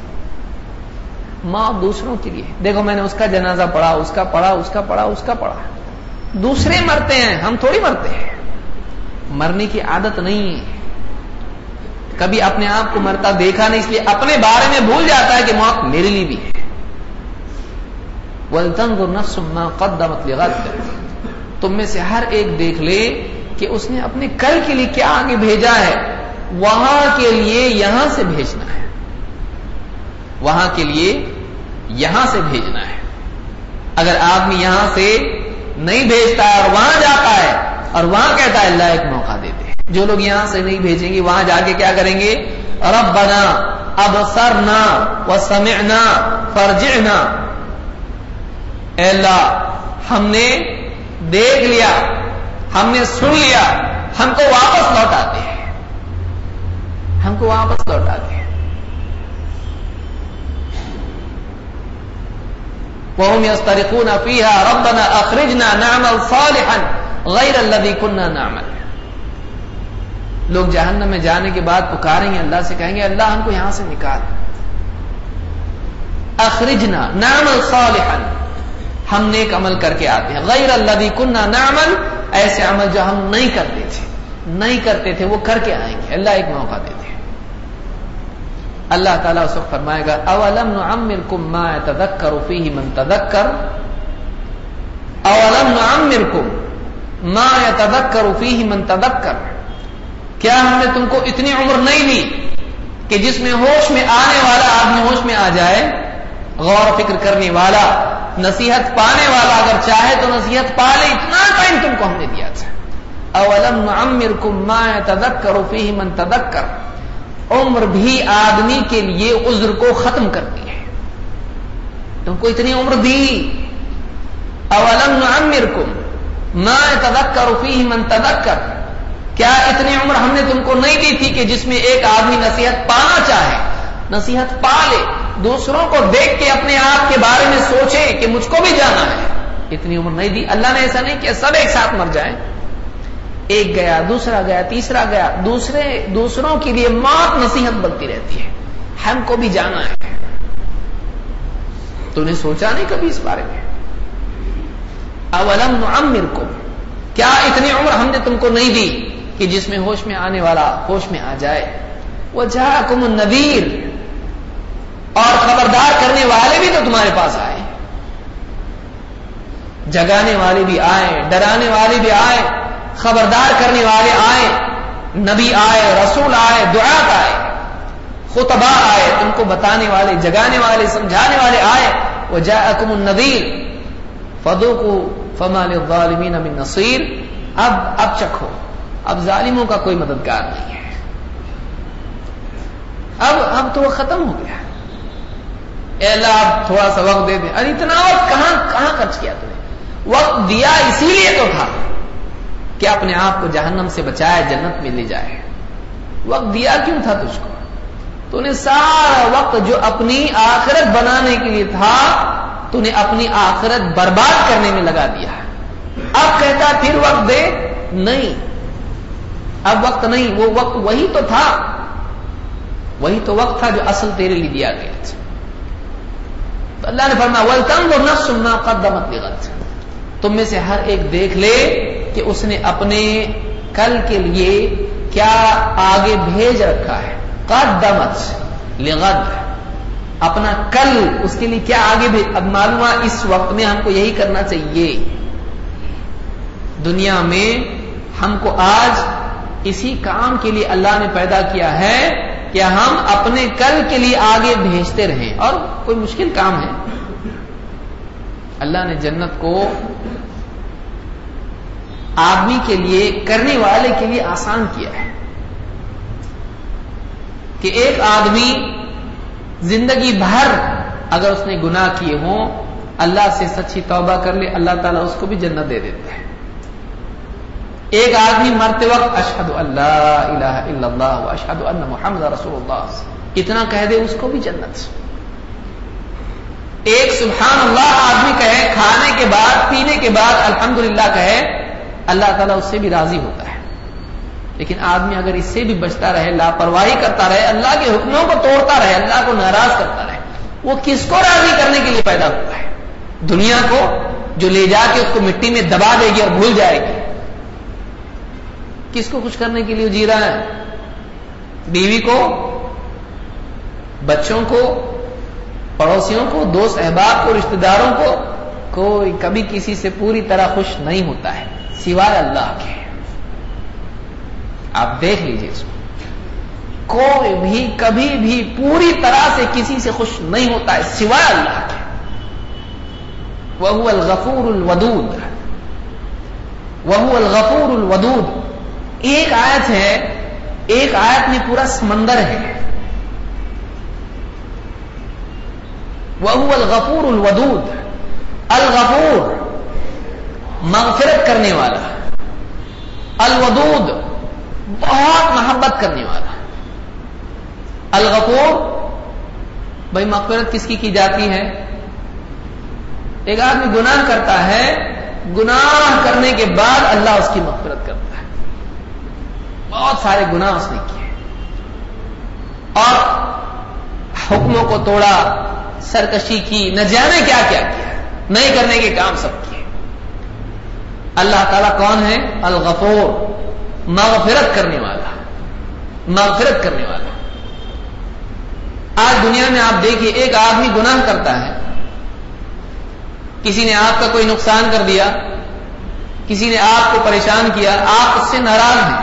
Speaker 1: موت دوسروں کے لیے. دیکھو میں نے اس کا جنازہ پڑھا, اس کا پڑھا, اس کا پڑھا, اس کا پڑھا. دوسرے مرتے ہیں, ہم تھوڑی مرتے ہیں. مرنے کی عادت نہیں ہے. کبھی اپنے آپ کو مرتا دیکھا نہیں, اس لیے اپنے بارے میں بھول جاتا ہے کہ موت میرے لیے بھی ہے. وَلْتَنْظُرْ نَفْسٌ مَا قَدَّمَتْ لِغَدٍ. تم میں سے ہر ایک دیکھ لے کہ اس نے اپنے کل کے لیے کیا آگے بھیجا ہے, وہاں کے لیے یہاں سے بھیجنا ہے, وہاں کے لیے یہاں سے بھیجنا ہے. اگر آدمی یہاں سے نہیں بھیجتا ہے اور وہاں جاتا ہے اور وہاں کہتا ہے اللہ ایک موقع دیتے ہیں. جو لوگ یہاں سے نہیں بھیجیں گے وہاں جا کے کیا کریں گے, ربنا ابصرنا وسمعنا فرجعنا. اے اللہ ہم نے دیکھ لیا, ہم نے سن لیا, ہم کو واپس لوٹا دے, ہم کو واپس لوٹا دے. وَهُمْ يَسْتَرِخُونَ فِيهَا رَبَّنَا أَخْرِجْنَا نَعْمَلْ صَالِحًا غَيْرَ الَّذِي كُنَّا نَعْمَلُ. لوگ جہنم میں جانے کے بعد پکاریں گے, اللہ سے کہیں گے اللہ ہم کو یہاں سے نکال. اخرجنا نعمل صالحا, ہم نیک عمل کر کے آتے ہیں. غیر الذی کنا نعمل, ایسے عمل جو ہم نہیں کرتے تھے, نہیں کرتے تھے وہ کر کے آئیں گے. اللہ ایک موقع دیتے ہیں. اللہ تعالیٰ اس وقت فرمائے گا اولم نعمرکم ما یتذکر فیہ من تذکر, اولم نعمرکم ما یتذکر فیہ من تذکر. کیا ہم نے تم کو اتنی عمر نہیں دی کہ جس میں ہوش میں آنے والا آدمی ہوش میں آ جائے, غور و فکر کرنے والا, نصیحت پانے والا اگر چاہے تو نصیحت پا لے, اتنا ٹائم تم کو ہم نے دیا تھا. اولم نعمرکم ما یتذکر فیہ من تذکر. عمر بھی آدمی کے لیے عذر کو ختم کرتی ہے. تم کو اتنی عمر دی. اولم نعمرکم ما یتذکر فیہ من تذکر. کیا اتنی عمر ہم نے تم کو نہیں دی تھی کہ جس میں ایک آدمی نصیحت پانا چاہے, نصیحت پا لے, دوسروں کو دیکھ کے اپنے آپ کے بارے میں سوچے کہ مجھ کو بھی جانا ہے. اتنی عمر نہیں دی. اللہ نے ایسا نہیں کیا سب ایک ساتھ مر جائیں. ایک گیا, دوسرا گیا, تیسرا گیا, دوسرے دوسروں کے لیے موت نصیحت بنتی رہتی ہے. ہم کو بھی جانا ہے. تو نے سوچا نہیں کبھی اس بارے میں. اولم نعمرکم, کیا اتنی عمر ہم نے تم کو نہیں دی کہ جس میں ہوش میں آنے والا ہوش میں آ جائے. وجاءکم النذیر, اور خبردار کرنے والے بھی تو تمہارے پاس آئے, جگانے والے بھی آئے, ڈرانے والے بھی آئے, خبردار کرنے والے آئے, نبی آئے, رسول آئے, دعات آئے, خطبہ آئے, تم کو بتانے والے, جگانے والے, سمجھانے والے آئے. وجاءکم النذیر فذوقوا فما للظالمین من نصیر. اب اب چکھو, اب ظالموں کا کوئی مددگار نہیں ہے. اب اب تو وہ ختم ہو گیا. اے اللہ اب تھوڑا سا وقت دے دے. ارے اتنا وقت کہاں کہاں خرچ کیا تم نے؟ وقت دیا اسی لیے تو تھا کہ اپنے آپ کو جہنم سے بچائے, جنت میں لے جائے. وقت دیا کیوں تھا تجھ کو؟ تو نے سارا وقت جو اپنی آخرت بنانے کے لیے تھا تو نے اپنی آخرت برباد کرنے میں لگا دیا. اب کہتا پھر وقت دے, نہیں, اب وقت نہیں. وہ وقت وہی تو تھا
Speaker 2: وہی تو وقت تھا جو اصل تیرے لیے دیا گیا تھا. تو اللہ نے فرمایا وَلْتَنظُرْ نَفْسٌ مَا قَدَّمَتْ لِغَدٍ، تم میں سے ہر ایک دیکھ لے کہ اس نے اپنے کل کے لیے کیا آگے بھیج رکھا ہے. قدمت لغد، اپنا کل اس کے لیے کیا آگے بھیج. اب معلوم ہے اس وقت میں ہم کو یہی کرنا چاہیے. دنیا میں ہم کو آج اسی کام کے لیے اللہ نے پیدا کیا ہے کہ ہم اپنے کل کے لیے آگے بھیجتے رہیں. اور کوئی مشکل کام ہے؟ اللہ نے جنت کو آدمی کے لیے، کرنے والے کے لیے آسان کیا ہے کہ ایک آدمی زندگی بھر اگر اس نے گناہ کیے ہوں، اللہ سے سچی توبہ کر لے، اللہ تعالیٰ اس کو بھی جنت دے دیتا ہے. ایک آدمی مرتے وقت اشہد ان لا الہ الا اللہ و اشہد ان محمد رسول اللہ اتنا کہہ دے، اس کو بھی جنت. ایک سبحان اللہ آدمی کہے، کھانے کے بعد پینے کے بعد الحمدللہ کہے، اللہ تعالیٰ اس سے بھی راضی ہوتا ہے. لیکن آدمی اگر اس سے بھی بچتا رہے، لاپرواہی کرتا رہے، اللہ کے حکموں کو توڑتا رہے، اللہ کو ناراض کرتا رہے، وہ کس کو راضی کرنے کے لیے پیدا ہوتا ہے؟ دنیا کو جو لے جا کے اس کو مٹی میں دبا دے گی اور بھول جائے گی. کس کو خوش کرنے کے لیے جی رہا ہے؟ بیوی کو، بچوں کو، پڑوسیوں کو، دوست احباب کو، رشتہ داروں کو. کوئی کبھی کسی سے پوری طرح خوش نہیں ہوتا ہے سوائے اللہ کے. آپ دیکھ لیجیے اس کو، کوئی بھی کبھی بھی پوری طرح سے کسی سے خوش نہیں ہوتا ہے سوائے اللہ کے. وَهُوَ الْغَفُورُ الْوَدُودُ، وَهُوَ الْغَفُورُ الْوَدُودُ. ایک آیت ہے، ایک آیت میں پورا سمندر ہے. وَهُوَ الْغَفُورُ الْوَدُودُ. الغفور مغفرت کرنے والا، الودود بہت محبت کرنے والا. الغفور بھائی مغفرت کس کی کی جاتی ہے؟ ایک آدمی گناہ کرتا ہے، گناہ کرنے کے بعد اللہ اس کی مغفرت کرتا ہے. بہت سارے گناہ اس نے کیے اور حکموں کو توڑا، سرکشی کی، نہ جانے کیا کیا کیا، نہیں کرنے کے کام سب کیے. اللہ تعالیٰ کون ہے؟ الغفور، مغفرت کرنے والا، مغفرت کرنے والا. آج دنیا میں آپ دیکھیے ایک آدمی گناہ کرتا ہے، کسی نے آپ کا کوئی نقصان کر دیا، کسی نے آپ کو پریشان کیا، آپ اس سے ناراض ہیں.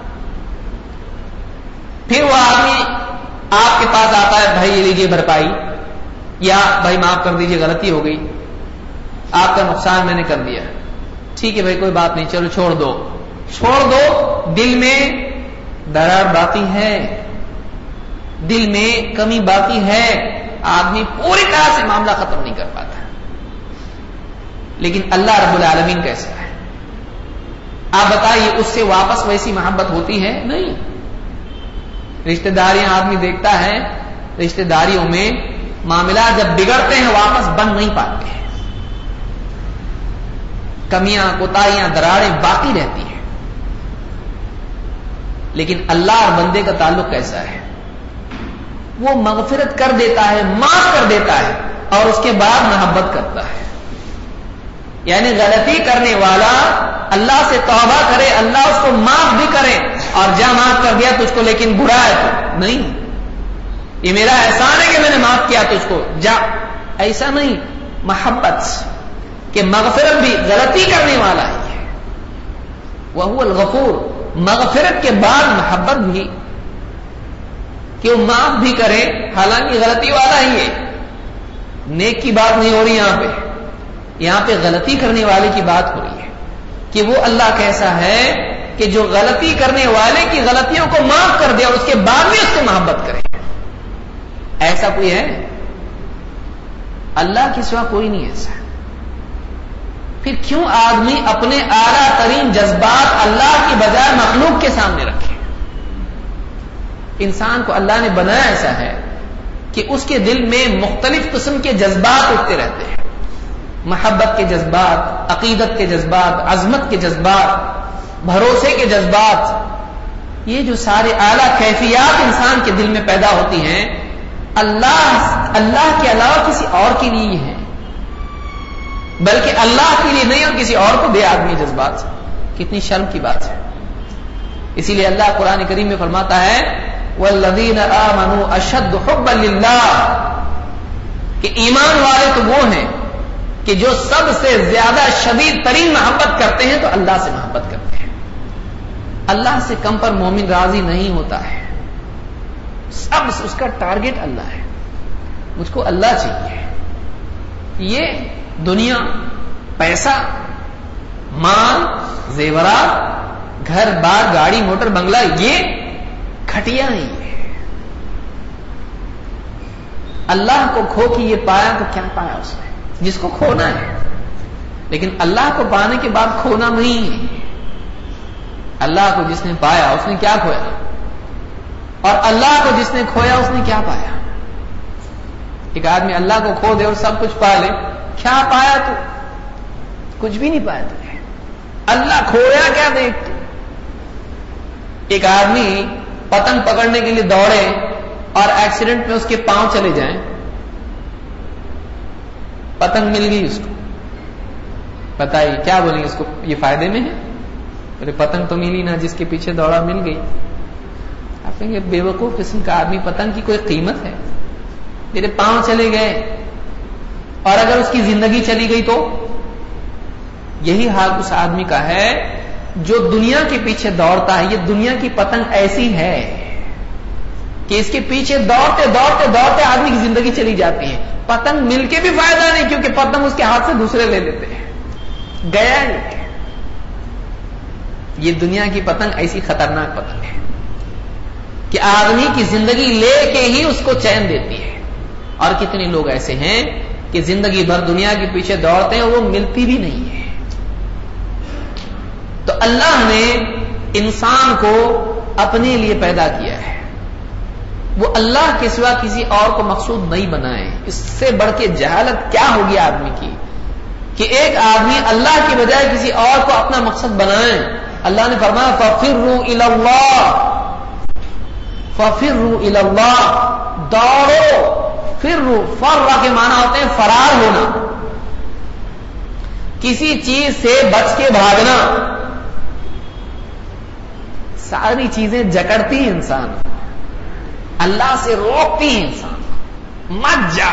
Speaker 2: پھر وہ آدمی آپ کے پاس آتا ہے، بھائی یہ لیجیے بھرپائی، یا بھائی معاف کر دیجیے غلطی ہو گئی، آپ کا نقصان میں نے کر دیا. ٹھیک ہے بھائی کوئی بات نہیں، چلو چھوڑ دو. چھوڑ دو، دل میں درار باقی ہے، دل میں کمی باقی ہے. آدمی پوری طرح سے معاملہ ختم نہیں کر پاتا. لیکن اللہ رب العالمین کیسا ہے؟ آپ بتائیے، اس سے واپس ویسی محبت ہوتی ہے؟ نہیں. رشتہ داریاں آدمی دیکھتا ہے، رشتہ داریوں میں معاملات جب بگڑتے ہیں واپس بن نہیں پاتے ہیں، کمیاں، کوتاہیاں، دراڑیں باقی رہتی ہیں. لیکن اللہ اور بندے کا تعلق کیسا ہے؟ وہ مغفرت کر دیتا ہے، معاف کر دیتا ہے اور اس کے بعد محبت کرتا ہے. یعنی غلطی کرنے والا اللہ سے توبہ کرے، اللہ اس کو معاف بھی کرے، اور جا معاف کر دیا تجھ کو لیکن برا ہے تو نہیں، یہ میرا احسان ہے کہ میں نے معاف کیا تجھ کو، جا. ایسا نہیں، محبت کہ مغفرت بھی غلطی کرنے والا ہی ہے. وَهُوَ الْغَفُورُ، مغفرت کے بعد محبت بھی کہ وہ معاف بھی کرے حالانکہ غلطی والا ہی ہے. نیک کی بات نہیں ہو رہی یہاں پہ، یہاں پہ غلطی کرنے والے کی بات ہو رہی ہے کہ وہ اللہ کیسا ہے کہ جو غلطی کرنے والے کی غلطیوں کو معاف کر دے اور اس کے بعد بھی اس سے محبت کرے. ایسا کوئی ہے؟ اللہ کے سوا کوئی نہیں ایسا. پھر کیوں آدمی اپنے اعلیٰ ترین جذبات اللہ کی بجائے مخلوق کے سامنے رکھے؟ انسان کو اللہ نے بنایا ایسا ہے کہ اس کے دل میں مختلف قسم کے جذبات اٹھتے رہتے ہیں. محبت کے جذبات، عقیدت کے جذبات، عظمت کے جذبات، بھروسے کے جذبات، یہ جو سارے اعلیٰ کیفیات انسان کے دل میں پیدا ہوتی ہیں، اللہ اللہ کے علاوہ کسی اور کے لیے ہیں، بلکہ اللہ کے لیے نہیں اور کسی اور کو دے آدمی جذبات. کتنی شرم کی بات ہے. اسی لیے اللہ قرآن کریم میں فرماتا ہے والذین آمنوا اشد حبا للہ، کہ ایمان والے تو وہ ہیں کہ جو سب سے زیادہ شدید ترین محبت کرتے ہیں تو اللہ سے محبت کرتے ہیں. اللہ سے کم پر مومن راضی نہیں ہوتا ہے، سب سے اس کا ٹارگٹ اللہ ہے. مجھ کو اللہ چاہیے. یہ دنیا، پیسہ، مال، زیورات، گھر بار، گاڑی، موٹر، بنگلہ، یہ کھٹیا نہیں ہے. اللہ کو کھو کے یہ پایا تو کیا پایا اس نے؟ جس کو کھونا ہے. لیکن اللہ کو پانے کے بعد کھونا نہیں ہے. اللہ کو جس نے پایا اس نے کیا کھویا، اور اللہ کو جس نے کھویا اس نے کیا پایا. ایک آدمی اللہ کو کھو دے اور سب کچھ پا لے، کیا پایا تو؟ کچھ بھی نہیں پایا تمہیں. اللہ کھویا کیا دیکھ تو. ایک آدمی پتنگ پکڑنے کے لیے دوڑے اور ایکسیڈنٹ میں اس کے پاؤں چلے جائیں، پتنگ مل گئی اس کو، بتائیے کیا بولیں گے اس کو؟ یہ فائدے میں ہے؟ بولے پتنگ تو ملی نہ، جس کے پیچھے دوڑا مل گئی. آپ کہیں گے بے وقوف قسم کا آدمی، پتنگ کی کوئی قیمت ہے؟ میرے پاؤں چلے گئے اور اگر اس کی زندگی چلی گئی تو؟ یہی حال اس آدمی کا ہے جو دنیا کے پیچھے دوڑتا ہے. یہ دنیا کی پتنگ ایسی ہے کہ اس کے پیچھے دوڑتے دوڑتے دوڑتے آدمی کی زندگی چلی جاتی ہے. پتنگ مل کے بھی فائدہ نہیں، کیونکہ پتنگ اس کے ہاتھ سے دوسرے لے لیتے ہیں. گیا نہیں. یہ دنیا کی پتنگ ایسی خطرناک پتنگ ہے کہ آدمی کی زندگی لے کے ہی اس کو چین دیتی ہے. اور کتنے لوگ ایسے ہیں کہ زندگی بھر دنیا کے پیچھے دوڑتے ہیں اور وہ ملتی بھی نہیں ہے. تو اللہ نے انسان کو اپنے لیے پیدا کیا ہے. وہ اللہ کے سوا کسی اور کو مقصود نہیں بنائے. اس سے بڑھ کے جہالت کیا ہوگی آدمی کی کہ ایک آدمی اللہ کی بجائے کسی اور کو اپنا مقصد بنائے. اللہ نے فرمایا فَفِرُّوا إِلَى اللَّهِ، فَفِرُّوا إِلَى اللَّهِ، دوڑو. فروا، فرّا کے معنی ہوتے ہیں فرار ہونا، کسی چیز سے بچ کے بھاگنا. ساری چیزیں جکڑتی ہیں انسان، اللہ سے روکتی ہیں انسان. مت جا،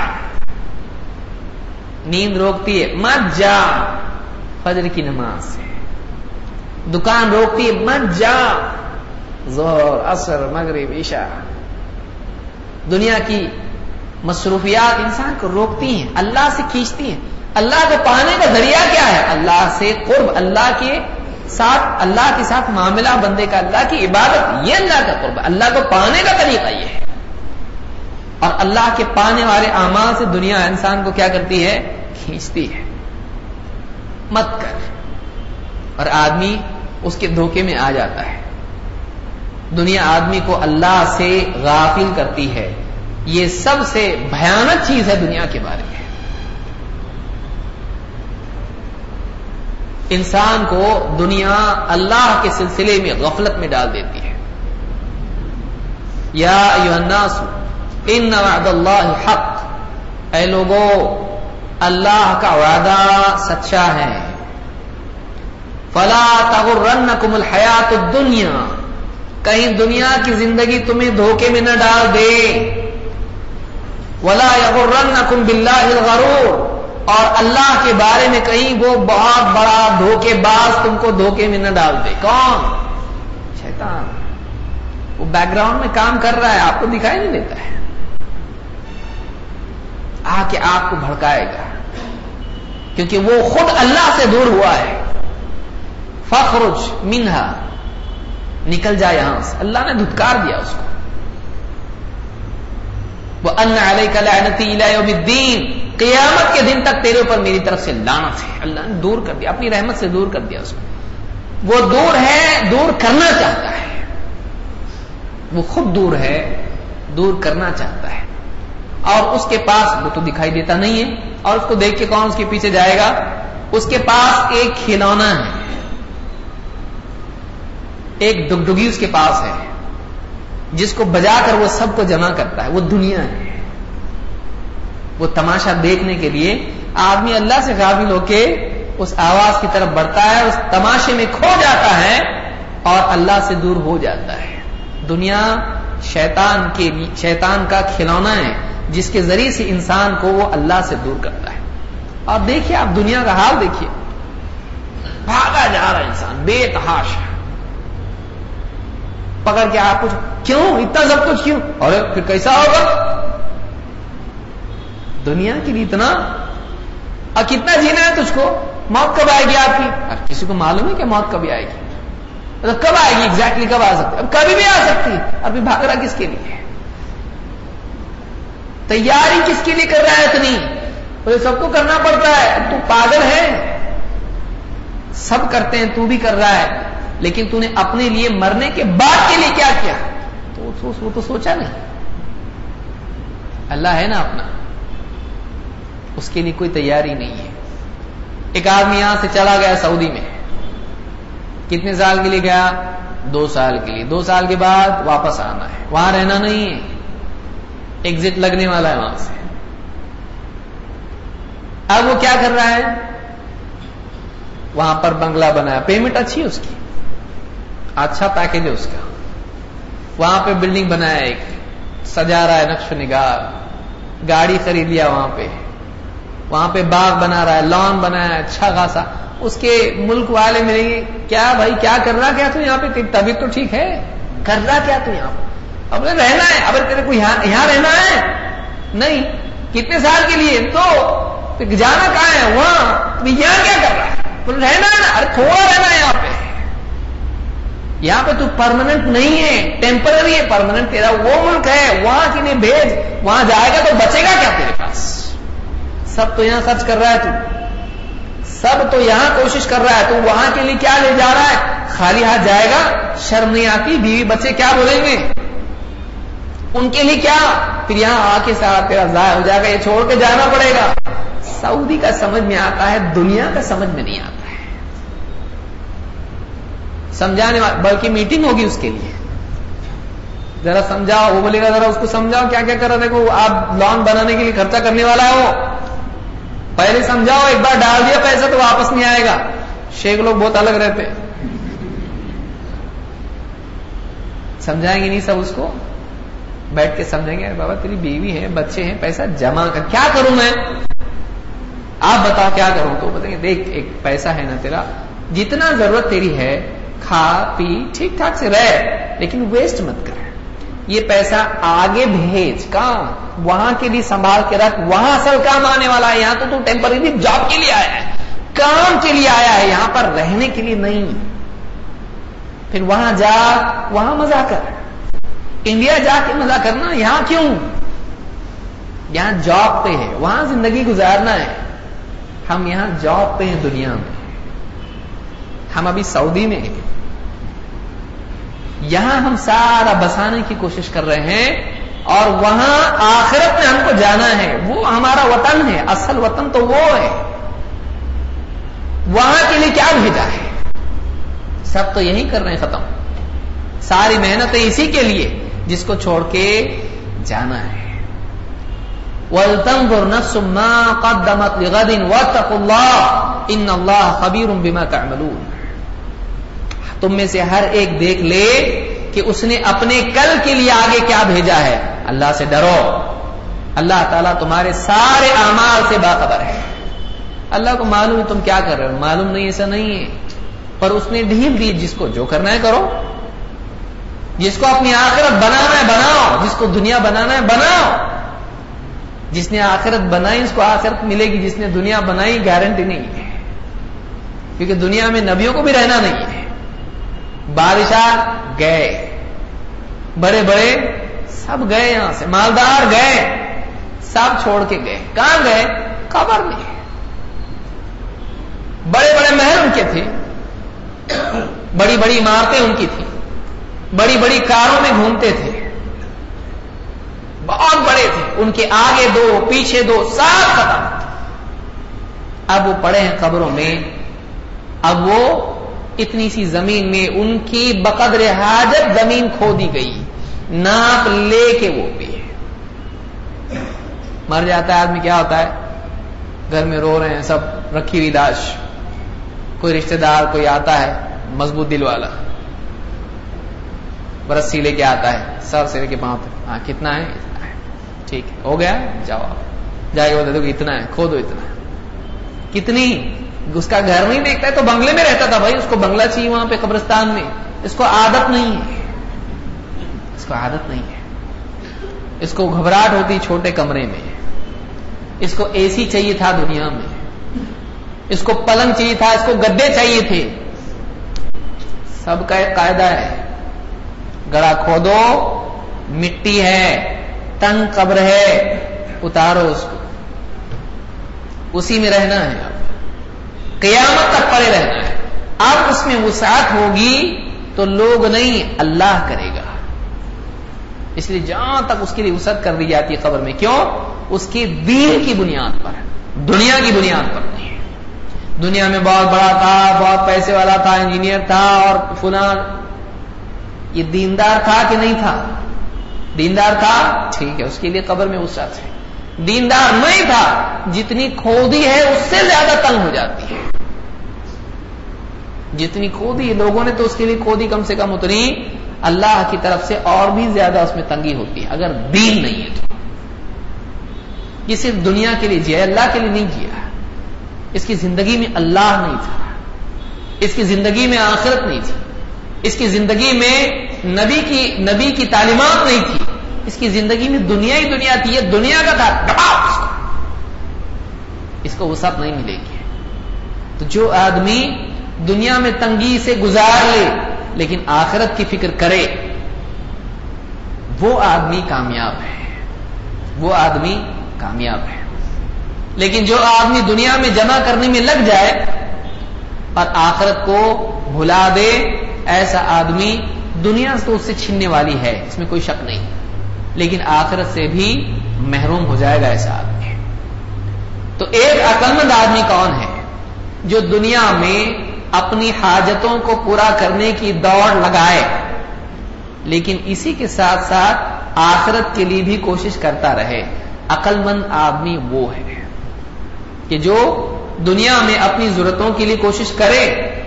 Speaker 2: نیند روکتی ہے، مت جا فجر کی نماز سے. دکان روکتی ہے، مت جا ظہر، عصر، مغرب، عشاء. دنیا کی مصروفیات انسان کو روکتی ہیں، اللہ سے کھینچتی ہیں. اللہ کو پانے کا ذریعہ کیا ہے؟ اللہ سے قرب، اللہ کے ساتھ اللہ کے ساتھ معاملہ بندے کا، اللہ کی عبادت، یہ اللہ کا قرب. اللہ کو پانے کا طریقہ یہ ہے. اور اللہ کے پانے والے اعمال سے دنیا انسان کو کیا کرتی ہے؟ کھینچتی ہے. مت کر. اور آدمی اس کے دھوکے میں آ جاتا ہے. دنیا آدمی کو اللہ سے غافل کرتی ہے. یہ سب سے بھیانک چیز ہے دنیا کے بارے میں. انسان کو دنیا اللہ کے سلسلے میں غفلت میں ڈال دیتی ہے. یا ایھا الناس ان وعد اللہ حق، اے لوگو اللہ کا وعدہ سچا ہے. فلا تغرنکم الحیات الدنیا، کہیں دنیا کی زندگی تمہیں دھوکے میں نہ ڈال دے. ولا یغرنکم باللہ الغرور، اور اللہ کے بارے میں کہیں وہ بہت بڑا دھوکے باز تم کو دھوکے میں نہ ڈال دے. کون؟ شیطان. وہ بیک گراؤنڈ میں کام کر رہا ہے، آپ کو دکھائی نہیں دیتا ہے. آ کے آپ کو بھڑکائے گا، کیونکہ وہ خود اللہ سے دور ہوا ہے. فخرج منہا، نکل جا یہاں سے. اللہ نے دھتکار دیا اس کو. وَأَنَّ عَلَيْكَ لَعْنَتِي إِلَى يَوْمِ الدِّينِ، قیامت کے دن تک تیرے اوپر میری طرف سے لعنت ہے. اللہ نے دور کر دیا، اپنی رحمت سے دور کر دیا اس کو. وہ دور ہے، دور کرنا چاہتا ہے. وہ خود دور ہے، دور کرنا چاہتا ہے. اور اس کے پاس وہ تو دکھائی دیتا نہیں ہے، اور اس کو دیکھ کے کون اس کے پیچھے جائے گا؟ اس کے پاس ایک کھلونا ہے. ایک ڈگڈگی اس کے پاس ہے جس کو بجا کر وہ سب کو جمع کرتا ہے، وہ دنیا ہے. وہ تماشا دیکھنے کے لیے آدمی اللہ سے غافل ہو کے اس آواز کی طرف بڑھتا ہے، اس تماشے میں کھو جاتا ہے اور اللہ سے دور ہو جاتا ہے. دنیا شیطان کے شیطان کا کھلونا ہے جس کے ذریعے سے انسان کو وہ اللہ سے دور کرتا ہے. اور دیکھیے آپ دنیا کا حال دیکھیے، بھاگا جا رہا ہے انسان بے تحاشا، پکڑ کے آپ کچھ کیوں اتنا سب کچھ کیوں، اور پھر کیسا ہوگا دنیا کے لیے اتنا، اور کتنا جینا ہے تجھ کو، موت کب آئے گی آپ کی، اور کسی کو معلوم ہے کہ موت کبھی آئے گی، مطلب کب آئے گی ایگزیکٹلی کب آ سکتی ہے، اب کبھی بھی آ سکتی ہے. اور پھر بھاگ رہا کس کے لیے، تیاری کس کے لیے کر رہا ہے اتنی، بولے سب کو کرنا پڑتا ہے، تو پاگل ہے، سب کرتے ہیں تو بھی کر رہا ہے، لیکن تو نے اپنے لیے مرنے کے بعد کے لیے کیا کیا، تو وہ تو سوچا نہیں. اللہ ہے نا اپنا، اس کے لیے کوئی تیاری نہیں ہے. ایک آدمی یہاں سے چلا گیا سعودی میں، کتنے سال کے لیے گیا، دو سال کے لیے، دو سال کے بعد واپس آنا ہے، وہاں رہنا نہیں ہے، ایگزٹ لگنے والا ہے وہاں سے. اب وہ کیا کر رہا ہے، وہاں پر بنگلہ بنایا، پیمنٹ اچھی ہے اس کی، اچھا پیکج ہے اس کا، وہاں پہ بلڈنگ بنایا، ایک سجا رہا ہے نقش و نگار، گاڑی خرید لیا وہاں پہ، وہاں پہ باغ بنا رہا ہے، لان بنایا ہے اچھا خاصا. اس کے ملک والے ملیں گے، کیا بھائی کیا کر رہا کیا تو یہاں پہ، طبیعت تو ٹھیک ہے، کر رہا کیا تو یہاں پہ، اب رہنا ہے، اب تیرے کو یہاں رہنا ہے نہیں، کتنے سال کے لیے، تو جانا کہاں ہے وہاں، یہاں کیا کر رہا ہے، رہنا ہے نا، ارے تھوڑا رہنا ہے یہاں پہ، یہاں پہ تو پرماننٹ نہیں ہے، ٹیمپرری ہے، پرماننٹ تیرا وہ ملک ہے، وہاں کی نہیں بھیج، وہاں جائے گا تو بچے گا کیا تیرے پاس، سب تو یہاں خرچ کر رہا ہے تو، سب تو یہاں کوشش کر رہا ہے، تو وہاں کے لیے کیا لے جا رہا ہے، خالی ہاتھ جائے گا، شرم نہیں آتی، بیوی بچے کیا بولیں گے، ان کے لیے کیا، پھر یہاں آ کے ساتھ تیرا ضائع ہو جائے گا، یہ چھوڑ کے جانا پڑے گا. سعودی کا سمجھ میں آتا ہے، دنیا کا سمجھ میں نہیں آتا ہے. سمجھانے والا، بلکہ میٹنگ ہوگی اس کے لیے، ذرا سمجھاؤ، وہ بولے گا ذرا اس کو سمجھاؤ کیا کیا کر رہا، دیکھو آپ لان بنانے کے لیے خرچہ کرنے والا ہے، وہ پہلے سمجھاؤ، ایک بار ڈال دیا پیسہ تو واپس نہیں آئے گا. شیخ لوگ بہت الگ رہتے ہیں، سمجھائیں گے نہیں سب اس کو، بیٹھ کے سمجھیں گے، بابا تیری بیوی ہے، بچے ہیں، پیسہ جمع کر، کیا کروں میں، آپ بتاؤ کیا کروں، تو بتائیں گے دیکھ ایک پیسہ ہے نا تیرا، جتنا ضرورت تیری ہے کھا پی ٹھیک ٹھاک سے رہ، لیکن ویسٹ مت کر، یہ پیسہ آگے بھیج، کام وہاں کے لیے سنبھال کے رکھ، وہاں اصل کام آنے والا ہے، یہاں تو تو ٹیمپرری جاب کے لیے آیا ہے، کام کے لیے آیا ہے، یہاں پر رہنے کے لیے نہیں. پھر وہاں جا، وہاں مزہ کر، انڈیا جا کے مزہ کرنا، یہاں کیوں، یہاں جاب پہ ہے، وہاں زندگی گزارنا ہے. ہم یہاں جاب پہ ہیں دنیا میں، ہم ابھی سعودی میں ہیں، یہاں ہم سارا بسانے کی کوشش کر رہے ہیں، اور وہاں آخرت میں ہم کو جانا ہے، وہ ہمارا وطن ہے، اصل وطن تو وہ ہے، وہاں کے لیے کیا بھیجا ہے، سب تو یہی کر رہے ہیں، ختم، ساری محنتیں اسی کے لیے جس کو چھوڑ کے جانا ہے. وَلْتَنْظُرْ نَفْسٌ مَا قَدَّمَتْ لِغَدٍ وَاتَّقُوا اللَّهَ إِنَّ اللَّهَ خَبِيرٌ بِمَا تَعْمَلُونَ. تم میں سے ہر ایک دیکھ لے کہ اس نے اپنے کل کے لیے آگے کیا بھیجا ہے. اللہ سے ڈرو، اللہ تعالیٰ تمہارے سارے اعمال سے باخبر ہے. اللہ کو معلوم ہے تم کیا کر رہے ہو، معلوم نہیں ایسا نہیں ہے، پر اس نے ڈھیل دی، جس کو جو کرنا ہے کرو، جس کو اپنی آخرت بنانا ہے بناؤ، جس کو دنیا بنانا ہے بناؤ. جس نے آخرت بنائی اس کو آخرت ملے گی، جس نے دنیا بنائی گارنٹی نہیں ہے، کیونکہ دنیا میں نبیوں کو بھی رہنا نہیں ہے. بادشاہ گئے، بڑے بڑے سب گئے، یہاں سے مالدار گئے، سب چھوڑ کے گئے. کہاں گئے؟ قبر میں. بڑے بڑے محل ان کے تھے، بڑی بڑی عمارتیں ان کی تھیں، بڑی بڑی کاروں میں گھومتے تھے، بہت بڑے تھے، ان کے آگے دو پیچھے دو سب ختم. اب وہ پڑے ہیں قبروں میں، اب وہ اتنی سی زمین میں ان کی بقدر حاجت زمین کھودی گئی، ناپ لے کے وہ بھی مر جاتا ہے آدمی. کیا ہوتا ہے؟ گھر میں رو رہے ہیں سب، رکھی ہوئی لاش. کوئی رشتہ دار کوئی آتا ہے مضبوط دل والا، برسی لے کے آتا ہے، سر سے لے کے پاؤں تک. ہاں کتنا ہے؟ اتنا ہے. ٹھیک ہے ہو گیا، جاؤ آپ. جائے گا بتا دو کہ اتنا ہے، کھو دو اتنا ہے. کتنی؟ اس کا گھر نہیں دیکھتا ہے تو بنگلے میں رہتا تھا بھائی، اس کو بنگلہ چاہیے وہاں پہ قبرستان میں. اس کو عادت نہیں ہے، اس کو عادت نہیں ہے. اس کو گھبراہٹ ہوتی چھوٹے کمرے میں. اس کو اے سی چاہیے تھا دنیا میں، اس کو پلنگ چاہیے تھا، اس کو گدے چاہیے تھے. سب کا ایک قاعدہ ہے، گڑھا کھودو، مٹی ہے، تنگ قبر ہے، اتارو اس کو، اسی میں رہنا ہے. اب قیامت تک پڑے رہنا ہے. اب اس میں وسعت ہوگی تو لوگ نہیں، اللہ کرے گا. اس لیے جہاں تک اس کے لیے وسعت کر دی جاتی ہے قبر میں. کیوں؟ اس کی دین کی بنیاد پر، دنیا کی بنیاد پر نہیں. دنیا میں بہت بڑا تھا، بہت پیسے والا تھا، انجینئر تھا اور فلاں. یہ دیندار تھا کہ نہیں تھا؟ دیندار تھا، ٹھیک ہے، اس کے لیے قبر میں وسعت ہے. دیندار نہیں تھا، جتنی کھودی ہے اس سے زیادہ تنگ ہو جاتی ہے. جتنی کھودی لوگوں نے تو اس کے لیے کھودی کم سے کم اتنی اللہ کی طرف سے اور بھی زیادہ اس میں تنگی ہوتی ہے اگر دین نہیں ہے تو. یہ صرف دنیا کے لیے جیا، اللہ کے لیے نہیں جیا. اس کی زندگی میں اللہ نہیں تھا، اس کی زندگی میں آخرت نہیں تھی، اس کی زندگی میں نبی کی نبی کی تعلیمات نہیں تھی، اس کی زندگی میں دنیا ہی دنیا تھی. یہ دنیا کا تھا، اس کو اس کو وسعت نہیں ملے گی. تو جو آدمی دنیا میں تنگی سے گزار لے لیکن آخرت کی فکر کرے، وہ آدمی کامیاب ہے، وہ آدمی کامیاب ہے. لیکن جو آدمی دنیا میں جمع کرنے میں لگ جائے اور آخرت کو بھلا دے، ایسا آدمی دنیا تو اس سے چھیننے والی ہے، اس میں کوئی شک نہیں، لیکن آخرت سے بھی محروم ہو جائے گا ایسا آدمی. تو ایک عقل مند آدمی کون ہے؟ جو دنیا میں اپنی حاجتوں کو پورا کرنے کی دوڑ لگائے لیکن اسی کے ساتھ ساتھ آخرت کے لیے بھی کوشش کرتا رہے. عقل مند آدمی وہ ہے کہ جو دنیا میں اپنی ضرورتوں کے لیے کوشش کرے.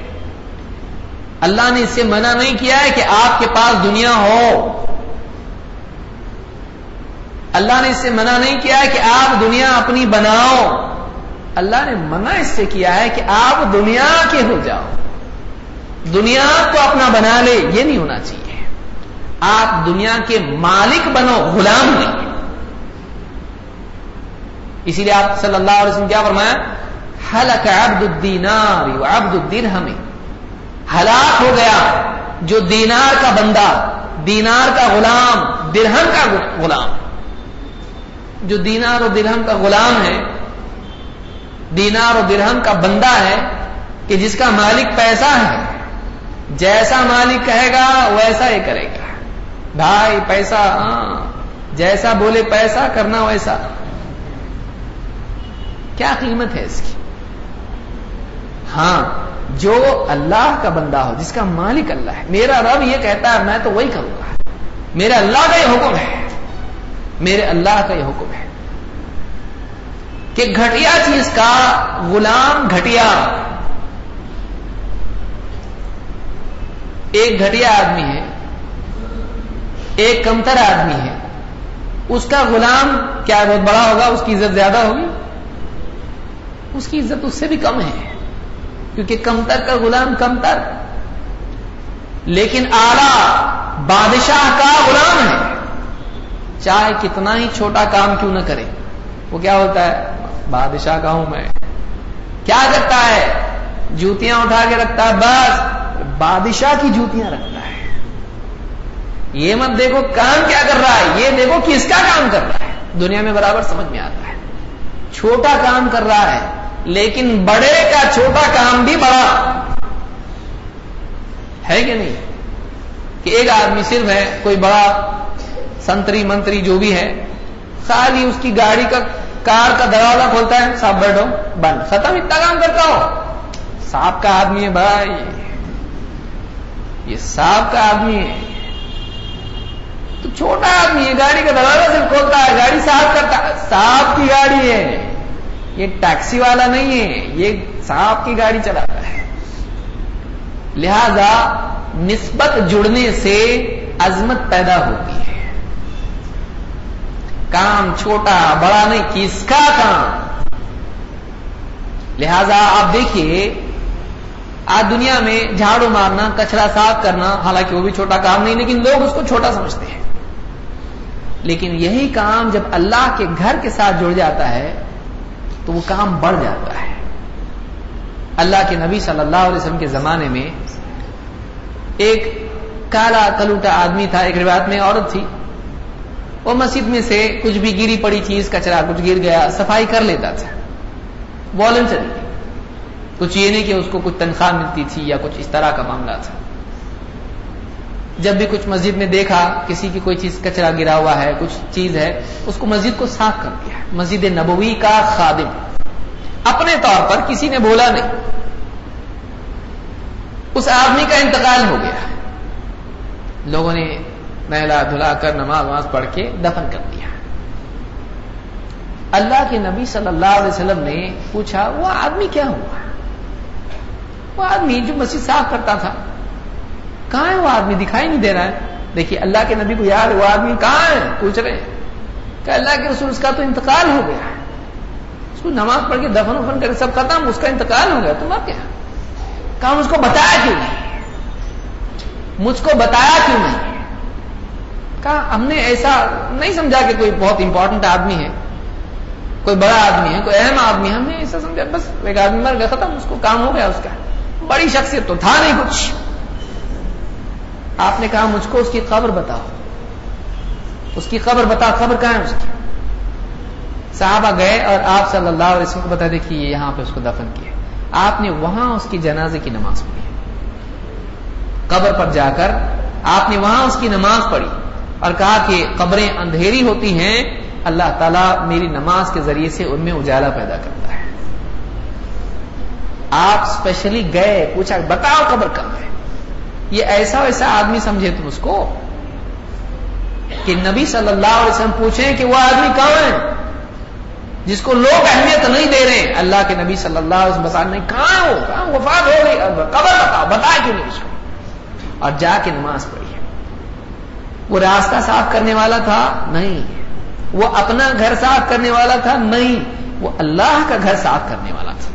Speaker 2: اللہ نے اس سے منع نہیں کیا ہے کہ آپ کے پاس دنیا ہو، اللہ نے اس سے منع نہیں کیا ہے کہ آپ دنیا اپنی بناؤ. اللہ نے منع اس سے کیا ہے کہ آپ دنیا کے ہو جاؤ، دنیا کو اپنا بنا لے. یہ نہیں ہونا چاہیے. آپ دنیا کے مالک بنو، غلام نہیں. اسی لیے آپ صلی اللہ علیہ وسلم کیا فرمایا؟ ہلک عبد الدینار وعبد الدرہم. ہلاک ہو گیا جو دینار کا بندہ، دینار کا غلام، درہم کا غلام. جو دینار اور درہم کا غلام ہے، دینار اور درہم کا بندہ ہے کہ جس کا مالک پیسہ ہے، جیسا مالک کہے گا ویسا ہی کرے گا. بھائی پیسہ، ہاں جیسا بولے پیسہ کرنا ویسا. کیا قیمت ہے اس کی؟ ہاں جو اللہ کا بندہ ہو، جس کا مالک اللہ ہے. میرا رب یہ کہتا ہے میں تو وہی کروں گا، میرا اللہ کا یہ حکم ہے، میرے اللہ کا یہ حکم ہے کہ گھٹیا چیز کا غلام گھٹیا. ایک گھٹیا آدمی ہے، ایک کمتر آدمی ہے، اس کا غلام کیا بہت بڑا ہوگا؟ اس کی عزت زیادہ ہوگی؟ اس کی عزت اس سے بھی کم ہے، کیونکہ کمتر کا غلام کمتر، لیکن اعلیٰ بادشاہ کا غلام ہے. چاہے کتنا ہی چھوٹا کام کیوں نہ کرے، وہ کیا ہوتا ہے؟ بادشاہ کا ہوں میں. کیا کرتا ہے؟ جوتیاں اٹھا کے رکھتا ہے، بس بادشاہ کی جوتیاں رکھتا ہے. یہ مت دیکھو کام کیا کر رہا ہے، یہ دیکھو کس کا کام کر رہا ہے. دنیا میں برابر سمجھ میں آتا ہے. چھوٹا کام کر رہا ہے لیکن بڑے کا چھوٹا کام بھی بڑا ہے کہ نہیں؟ کہ ایک آدمی صرف ہے، کوئی بڑا سنتری منتری جو بھی ہے، خالی اس کی گاڑی کا کار کا دروازہ کھولتا ہے، صاحب بیٹھو، بند، ختم. اتنا کام کرتا ہو. صاحب کا آدمی ہے بھائی، یہ صاحب کا آدمی ہے، تو چھوٹا آدمی ہے، گاڑی کا دروازہ صرف کھولتا ہے، گاڑی صاف کرتا ہے، صاحب کی گاڑی ہے، یہ ٹیکسی والا نہیں ہے، یہ صاحب کی گاڑی چلاتا ہے۔ لہذا نسبت جڑنے سے عظمت پیدا ہوتی ہے۔ کام چھوٹا بڑا نہیں، کس کا کام؟ لہذا آپ دیکھیے آج دنیا میں جھاڑو مارنا، کچرا صاف کرنا، حالانکہ وہ بھی چھوٹا کام نہیں، لیکن لوگ اس کو چھوٹا سمجھتے ہیں۔ لیکن یہی کام جب اللہ کے گھر کے ساتھ جڑ جاتا ہے تو وہ کام بڑھ جاتا ہے۔ اللہ کے نبی صلی اللہ علیہ وسلم کے زمانے میں ایک کالا کلوٹا آدمی تھا، ایک روایت میں عورت تھی، وہ مسجد میں سے کچھ بھی گری پڑی چیز، کچرا کچھ گر گیا، صفائی کر لیتا تھا والنٹری، کچھ یہ نہیں کہ اس کو کچھ تنخواہ ملتی تھی یا کچھ اس طرح کا معاملہ تھا۔ جب بھی کچھ مسجد میں دیکھا کسی کی کوئی چیز کچرا گرا ہوا ہے، کچھ چیز ہے، اس کو مسجد کو صاف کر دیا۔ مسجد نبوی کا خادم اپنے طور پر، کسی نے بولا نہیں۔ اس آدمی کا انتقال ہو گیا، لوگوں نے نہلا دھلا کر نماز نماز پڑھ کے دفن کر دیا۔ اللہ کے نبی صلی اللہ علیہ وسلم نے پوچھا وہ آدمی کیا ہوا؟ وہ آدمی جو مسجد صاف کرتا تھا کہاں ہے؟ وہ آدمی دکھائی نہیں دے رہا ہے۔ دیکھیے اللہ کے نبی کو یاد، وہ آدمی کہاں ہے پوچھ رہے ہیں کہ اللہ کے رسول اس کا تو انتقال ہو گیا، اس کو نماز پڑھ کے دفن وفن کر سب ختم، اس کا انتقال ہو گیا، تم اب کیا؟ کہا مجھ کو بتایا کیوں نہیں؟ مجھ کو بتایا کیوں نہیں؟ کہا ہم نے ایسا نہیں سمجھا کہ کوئی بہت امپورٹنٹ آدمی ہے، کوئی بڑا آدمی ہے، کوئی اہم آدمی ہے، ہم نے ایسا سمجھا بس ایک آدمی مر گیا، ختم، اس کو کام ہو گیا، اس کا بڑی شخصیت تو تھا نہیں کچھ۔ آپ نے کہا مجھ کو اس کی قبر بتاؤ، اس کی قبر بتا، قبر کہاں ہے اس کی؟ صحابہ گئے اور آپ صلی اللہ علیہ وسلم کو بتا دیکھیے یہاں پہ اس کو دفن کیا۔ آپ نے وہاں اس کی جنازے کی نماز پڑھی، قبر پر جا کر آپ نے وہاں اس کی نماز پڑھی اور کہا کہ قبریں اندھیری ہوتی ہیں، اللہ تعالیٰ میری نماز کے ذریعے سے ان میں اجالا پیدا کرتا ہے۔ آپ اسپیشلی گئے، پوچھا بتاؤ قبر کہاں ہے؟ یہ ایسا ویسا آدمی سمجھے تم اس کو کہ نبی صلی اللہ علیہ وسلم پوچھیں کہ وہ آدمی کہاں ہے جس کو لوگ اہمیت نہیں دے رہے ہیں؟ اللہ کے نبی صلی اللہ علیہ وسلم بتا نہیں کہاں ہو، کہاں وفات ہو گئی، قبر بتاؤ، بتا کیوں نہیں اس کو؟ اور جا کے نماز پڑھی۔ وہ راستہ صاف کرنے والا تھا؟ نہیں۔ وہ اپنا گھر صاف کرنے والا تھا؟ نہیں۔ وہ اللہ کا گھر صاف کرنے والا تھا۔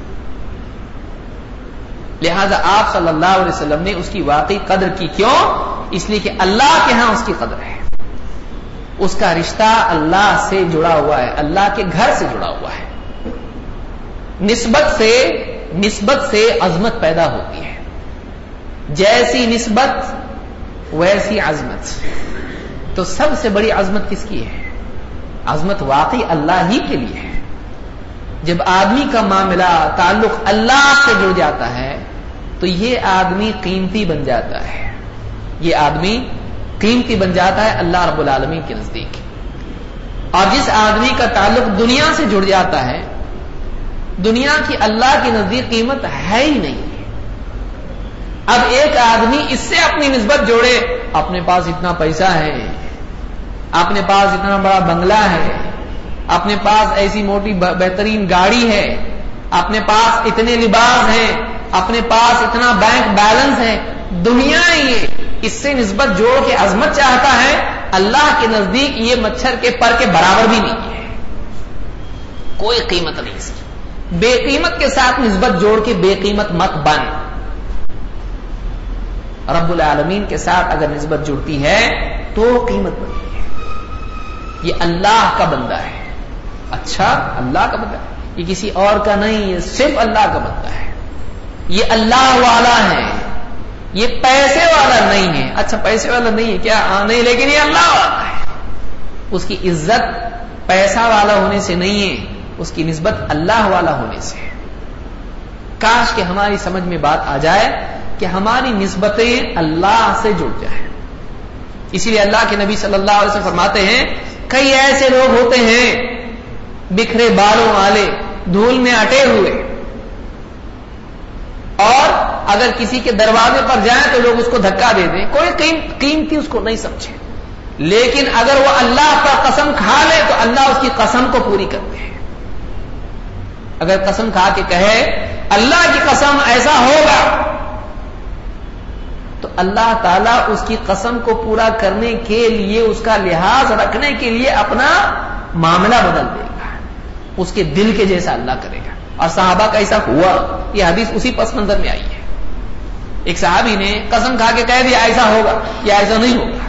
Speaker 2: لہذا آپ صلی اللہ علیہ وسلم نے اس کی واقعی قدر کی۔ کیوں؟ اس لیے کہ اللہ کے ہاں اس کی قدر ہے، اس کا رشتہ اللہ سے جڑا ہوا ہے، اللہ کے گھر سے جڑا ہوا ہے۔ نسبت سے نسبت سے عظمت پیدا ہوتی ہے، جیسی نسبت ویسی عظمت۔ تو سب سے بڑی عظمت کس کی ہے؟ عظمت واقعی اللہ ہی کے لیے ہے۔ جب آدمی کا معاملہ تعلق اللہ سے جڑ جاتا ہے تو یہ آدمی قیمتی بن جاتا ہے، یہ آدمی قیمتی بن جاتا ہے اللہ رب العالمین کے نزدیک۔ اور جس آدمی کا تعلق دنیا سے جڑ جاتا ہے، دنیا کی اللہ کے نزدیک قیمت ہے ہی نہیں۔ اب ایک آدمی اس سے اپنی نسبت جوڑے، اپنے پاس اتنا پیسہ ہے، اپنے پاس اتنا بڑا بنگلہ ہے، اپنے پاس ایسی موٹی بہترین گاڑی ہے، اپنے پاس اتنے لباس ہیں، اپنے پاس اتنا بینک بیلنس ہے، دنیا یہ اس سے نسبت جوڑ کے عظمت چاہتا ہے، اللہ کے نزدیک یہ مچھر کے پر کے برابر بھی نہیں ہے، کوئی قیمت نہیں اس کی۔ بے قیمت کے ساتھ نسبت جوڑ کے بے قیمت مت بن۔ رب العالمین کے ساتھ اگر نسبت جڑتی ہے تو قیمت بنتی ہے۔ یہ اللہ کا بندہ ہے، اچھا اللہ کا بندہ ہے، یہ کسی اور کا نہیں، یہ صرف اللہ کا بندہ ہے، یہ اللہ والا ہے، یہ پیسے والا نہیں ہے۔ اچھا پیسے والا نہیں ہے کیا؟ ہاں نہیں، لیکن یہ اللہ والا ہے۔ اس کی عزت پیسہ والا ہونے سے نہیں ہے، اس کی نسبت اللہ والا ہونے سے ہے۔ کاش کہ ہماری سمجھ میں بات آ جائے کہ ہماری نسبتیں اللہ سے جڑ جائیں۔ اسی لیے اللہ کے نبی صلی اللہ علیہ وسلم فرماتے ہیں کئی ایسے لوگ ہوتے ہیں بکھرے بالوں والے، دھول میں اٹے ہوئے، اور اگر کسی کے دروازے پر جائیں تو لوگ اس کو دھکا دے دیں، کوئی قیمتی اس کو نہیں سمجھے، لیکن اگر وہ اللہ پر قسم کھا لے تو اللہ اس کی قسم کو پوری کرتے ہیں۔ اگر قسم کھا کے کہے اللہ کی قسم ایسا ہوگا تو اللہ تعالیٰ اس کی قسم کو پورا کرنے کے لیے، اس کا لحاظ رکھنے کے لیے اپنا معاملہ بدل دے گا، اس کے دل کے جیسا اللہ کرے گا۔ اور صحابہ کا ایسا ہوا، یہ حدیث اسی پس منظر میں آئی ہے۔ ایک صحابی نے قسم کھا کے کہہ دیا ایسا ہوگا یا ایسا نہیں ہوگا،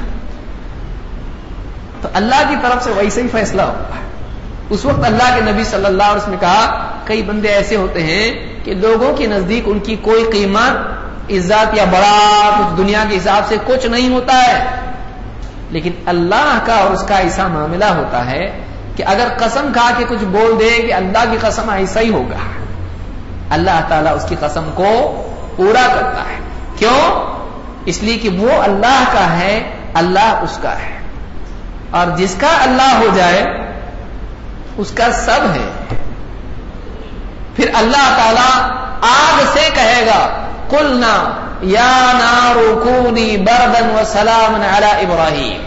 Speaker 2: تو اللہ کی طرف سے ویسے ہی فیصلہ ہوگا۔ اس وقت اللہ کے نبی صلی اللہ علیہ وسلم نے کہا کئی بندے ایسے ہوتے ہیں کہ لوگوں کے نزدیک ان کی کوئی قیمت، عزت یا بڑا کچھ دنیا کے حساب سے کچھ نہیں ہوتا ہے، لیکن اللہ کا اور اس کا ایسا معاملہ ہوتا ہے کہ اگر قسم کھا کے کچھ بول دے کہ اللہ کی قسم ایسا ہی ہوگا، اللہ تعالیٰ اس کی قسم کو پورا کرتا ہے۔ کیوں؟ اس لیے کہ وہ اللہ کا ہے، اللہ اس کا ہے، اور جس کا اللہ ہو جائے اس کا سب ہے۔ پھر اللہ تعالیٰ آگ سے کہے گا قلنا یا نار کونی بردا وسلاما علی ابراہیم۔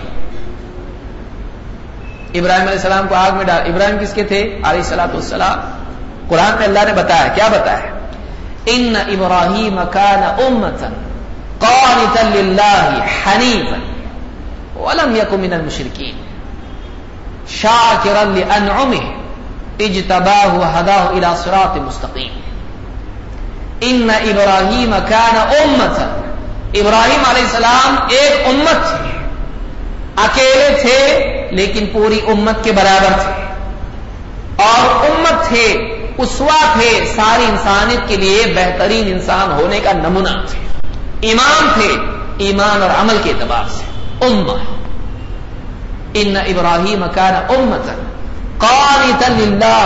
Speaker 2: ابراہیم علیہ السلام کو آگ میں ڈال، ابراہیم کس کے تھے؟ علیہ الصلوۃ والسلام۔ قرآن میں اللہ نے بتایا، کیا بتایا؟ ان ابراہیم کان امۃ قانتا للہ حنیفا ولم یک من المشرکین شاکرا لانعمہ اجتباہ وہداہ الی صراط مستقیم۔ ان ابراہیم کان امۃ، ابراہیم علیہ السلام ایک امت تھے، اکیلے تھے لیکن پوری امت کے برابر تھے، اور امت تھے، اسوا تھے، ساری انسانیت کے لیے بہترین انسان ہونے کا نمونہ تھے، امام تھے ایمان اور عمل کے اعتبار سے، امہ۔ ان ابراہیم کان امۃ قانتا للہ،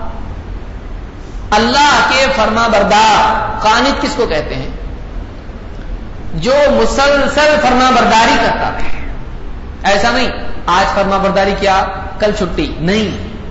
Speaker 2: اللہ کے فرما بردار۔ قانت کس کو کہتے ہیں؟ جو مسلسل فرما برداری کرتا ہے، ایسا نہیں آج فرما برداری کیا کل چھٹی، نہیں،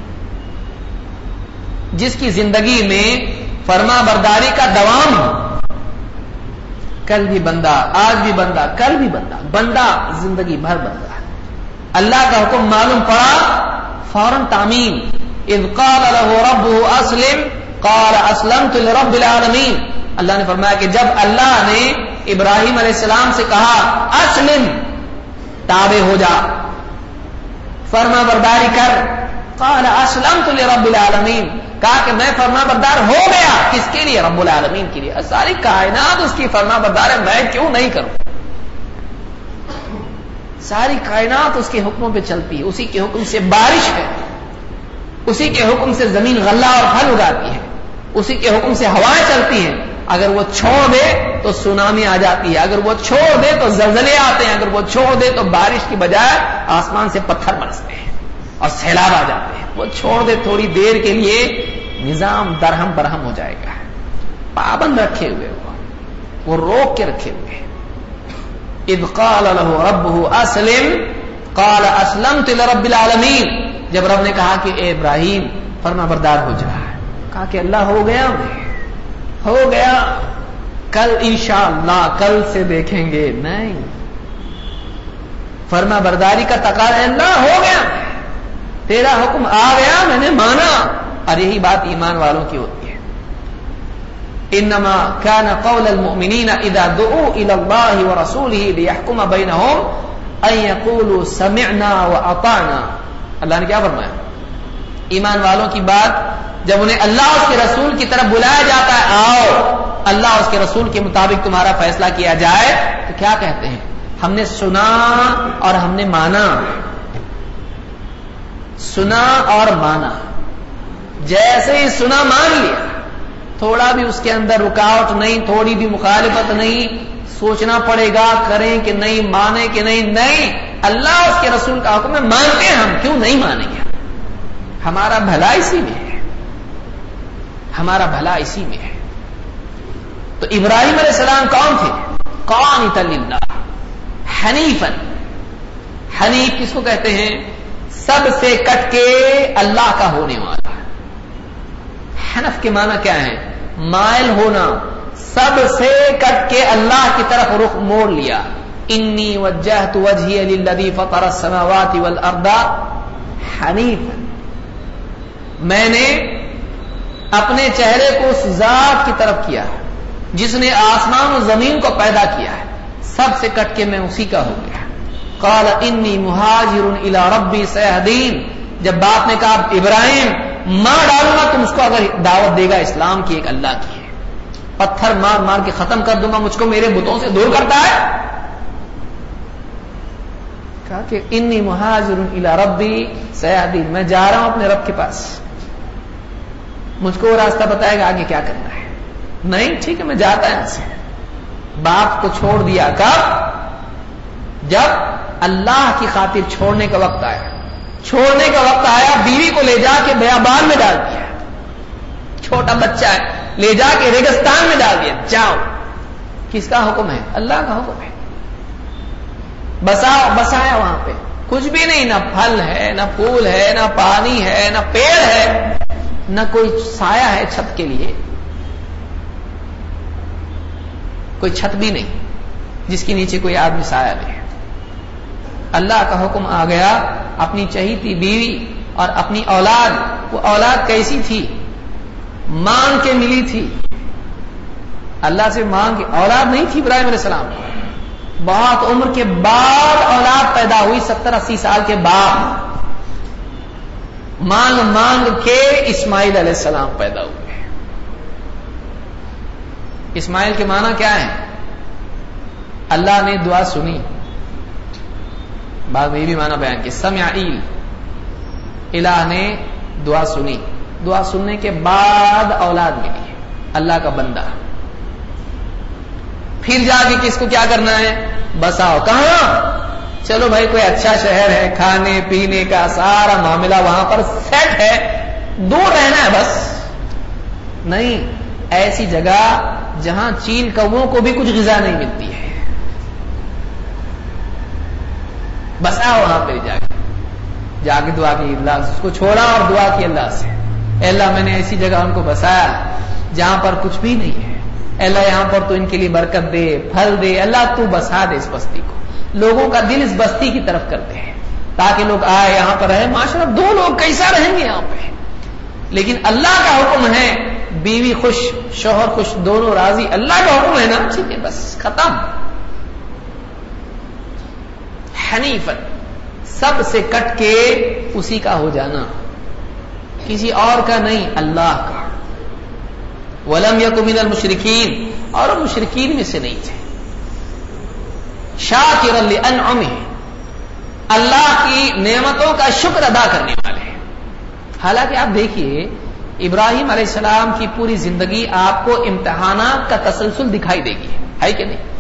Speaker 2: جس کی زندگی میں فرما برداری کا دوام ہو، کل بھی بندہ، آج بھی بندہ، کل بھی بندہ، بندہ زندگی بھر بندہ، اللہ کا حکم معلوم پڑا فوراً تعمیم۔ اذ قال له ربه اسلم قال اسلمت لرب العالمین۔ اللہ نے فرمایا کہ جب اللہ نے ابراہیم علیہ السلام سے کہا اسلم، تابع ہو جا، فرما برداری کر، قال اسلمت لرب العالمین، کہا کہ میں فرما بردار ہو گیا، کس کے لیے؟ رب العالمین کے لیے، ساری کائنات اس کی فرما بردار ہے، میں کیوں نہیں کروں؟ ساری کائنات اس کے حکموں پہ چلتی ہے، اسی کے حکم سے بارش ہے، اسی کے حکم سے زمین غلہ اور پھل اگاتی ہے، اسی کے حکم سے ہوائیں چلتی ہیں، اگر وہ چھوڑ دے تو سونامی آ جاتی ہے، اگر وہ چھوڑ دے تو زلزلے آتے ہیں، اگر وہ چھوڑ دے تو بارش کی بجائے آسمان سے پتھر برستے ہیں اور سیلاب آ جاتے ہیں، وہ چھوڑ دے تھوڑی دیر کے لیے نظام درہم برہم ہو جائے گا، پابند رکھے ہوئے وہ وہ روک کے رکھے ہوئے۔ اذ قال له ربه اسلم قال اسلمت لرب العالمین، جب رب نے کہا کہ اے ابراہیم فرما بردار ہو جا، کہا کہ اللہ ہو گیا ہو گیا کل انشاءاللہ، کل سے دیکھیں گے، نہیں، فرما برداری کا تقاضا ہے، اللہ ہو گیا، تیرا حکم آ گیا، میں نے مانا، اور یہی بات ایمان والوں کی ہوتی ہے۔ انما كان قول المؤمنین اذا دعوا الى اللہ ورسولہ لیحکم بینہم ان یقولوا سمعنا واطعنا۔ اللہ نے کیا فرمایا؟ ایمان والوں کی بات جب انہیں اللہ اس کے رسول کی طرف بلایا جاتا ہے، آؤ اللہ اس کے رسول کے مطابق تمہارا فیصلہ کیا جائے، تو کیا کہتے ہیں؟ ہم نے سنا اور ہم نے مانا، سنا اور مانا، جیسے ہی سنا مان لیا، تھوڑا بھی اس کے اندر رکاوٹ نہیں، تھوڑی بھی مخالفت نہیں، سوچنا پڑے گا کریں کہ نہیں، مانیں کہ نہیں، نہیں، اللہ اس کے رسول کا حکم ہے، مانتے ہیں، ہم کیوں نہیں مانیں گے؟ ہمارا بھلا اسی میں ہے، ہمارا بھلا اسی میں ہے۔ تو ابراہیم علیہ السلام کون تھے؟ قانتا للہ حنیفا، حنیف کس کو کہتے ہیں؟ سب سے کٹ کے اللہ کا ہونے والا۔ حنف کے معنی کیا ہے؟ مائل ہونا، سب سے کٹ کے اللہ کی طرف رخ موڑ لیا. انی وجہت وجہی للذی فطر السماوات والارض حنیفا, میں نے اپنے چہرے کو اس ذات کی طرف کیا ہے جس نے آسمان و زمین کو پیدا کیا ہے, سب سے کٹ کے میں اسی کا ہو گیا. قال انی مہاجر الی ربی سیہدین, جب باپ نے کہا ابراہیم مار ڈالوں گا تم اس کو اگر دعوت دے گا اسلام کی, ایک اللہ کی ہے, پتھر مار مار کے ختم کر دوں گا, مجھ کو میرے بتوں سے دور کرتا ہے. کہا کہ انی مہاجر الی ربی سیہدین, میں جا رہا ہوں اپنے رب کے پاس, مجھ کو وہ راستہ بتائے گا آگے کیا کرنا ہے. نہیں ٹھیک ہے میں جاتا ہے یہاں سے. باپ کو چھوڑ دیا کب؟ جب اللہ کی خاطر چھوڑنے کا وقت آیا. چھوڑنے کا وقت آیا, بیوی کو لے جا کے بیابان میں ڈال دیا, چھوٹا بچہ ہے لے جا کے ریگستان میں ڈال دیا, جاؤ. کس کا حکم ہے؟ اللہ کا حکم ہے. بساؤ, بسایا وہاں پہ, کچھ بھی نہیں, نہ پھل ہے نہ پھول ہے نہ پانی ہے نہ پیڑ ہے نہ کوئی سایہ ہے چھت کے لیے, کوئی چھت بھی نہیں جس کے نیچے کوئی آدمی سایہ لے. اللہ کا حکم آ گیا, اپنی چہیتی بیوی اور اپنی اولاد, وہ اولاد کیسی تھی؟ مانگ کے ملی تھی, اللہ سے مانگ کے. اولاد نہیں تھی ابراہیم علیہ السلام, بہت عمر کے بعد اولاد پیدا ہوئی, ستر اسی سال کے بعد مانگ مانگ کے اسماعیل علیہ السلام پیدا ہوئے. اسماعیل کے معنی کیا ہے؟ اللہ نے دعا سنی, بعد میں یہ بھی معنی بیان کیا, سمعیل, الہ نے دعا سنی, دعا سننے کے بعد اولاد ملی, اللہ کا بندہ. پھر جا کے کس کو کیا کرنا ہے؟ بساؤ. کہاں؟ چلو بھائی کوئی اچھا شہر ہے, کھانے پینے کا سارا معاملہ وہاں پر سیٹ ہے, دور رہنا ہے بس. نہیں, ایسی جگہ جہاں چیل کووں کو بھی کچھ غذا نہیں ملتی ہے, بسا وہاں پہ جا کے جا کے دعا کی, اللہ اس کو چھوڑا اور دعا کی اللہ سے, اے اللہ میں نے ایسی جگہ ان کو بسایا جہاں پر کچھ بھی نہیں ہے, اے اللہ یہاں پر تو ان کے لیے برکت دے, پھل دے, اللہ تو بسا دے اس بستی کو. لوگوں کا دل اس بستی کی طرف کرتے ہیں تاکہ لوگ آئے یہاں پر رہے. معاشرہ دو لوگ کیسا رہیں گے یہاں پہ, لیکن اللہ کا حکم ہے, بیوی خوش شوہر خوش دونوں راضی, اللہ کا حکم ہے نا, ٹھیک ہے بس ختم. حنیفا, سب سے کٹ کے اسی کا ہو جانا, کسی اور کا نہیں, اللہ کا. ولم یکن من المشرکین, اور مشرکین میں سے نہیں تھے. شاکرا لانعمہ, اللہ کی نعمتوں کا شکر ادا کرنے والے. حالانکہ آپ دیکھیے ابراہیم علیہ السلام کی پوری زندگی آپ کو امتحانات کا تسلسل دکھائی دے گی, ہے کہ نہیں؟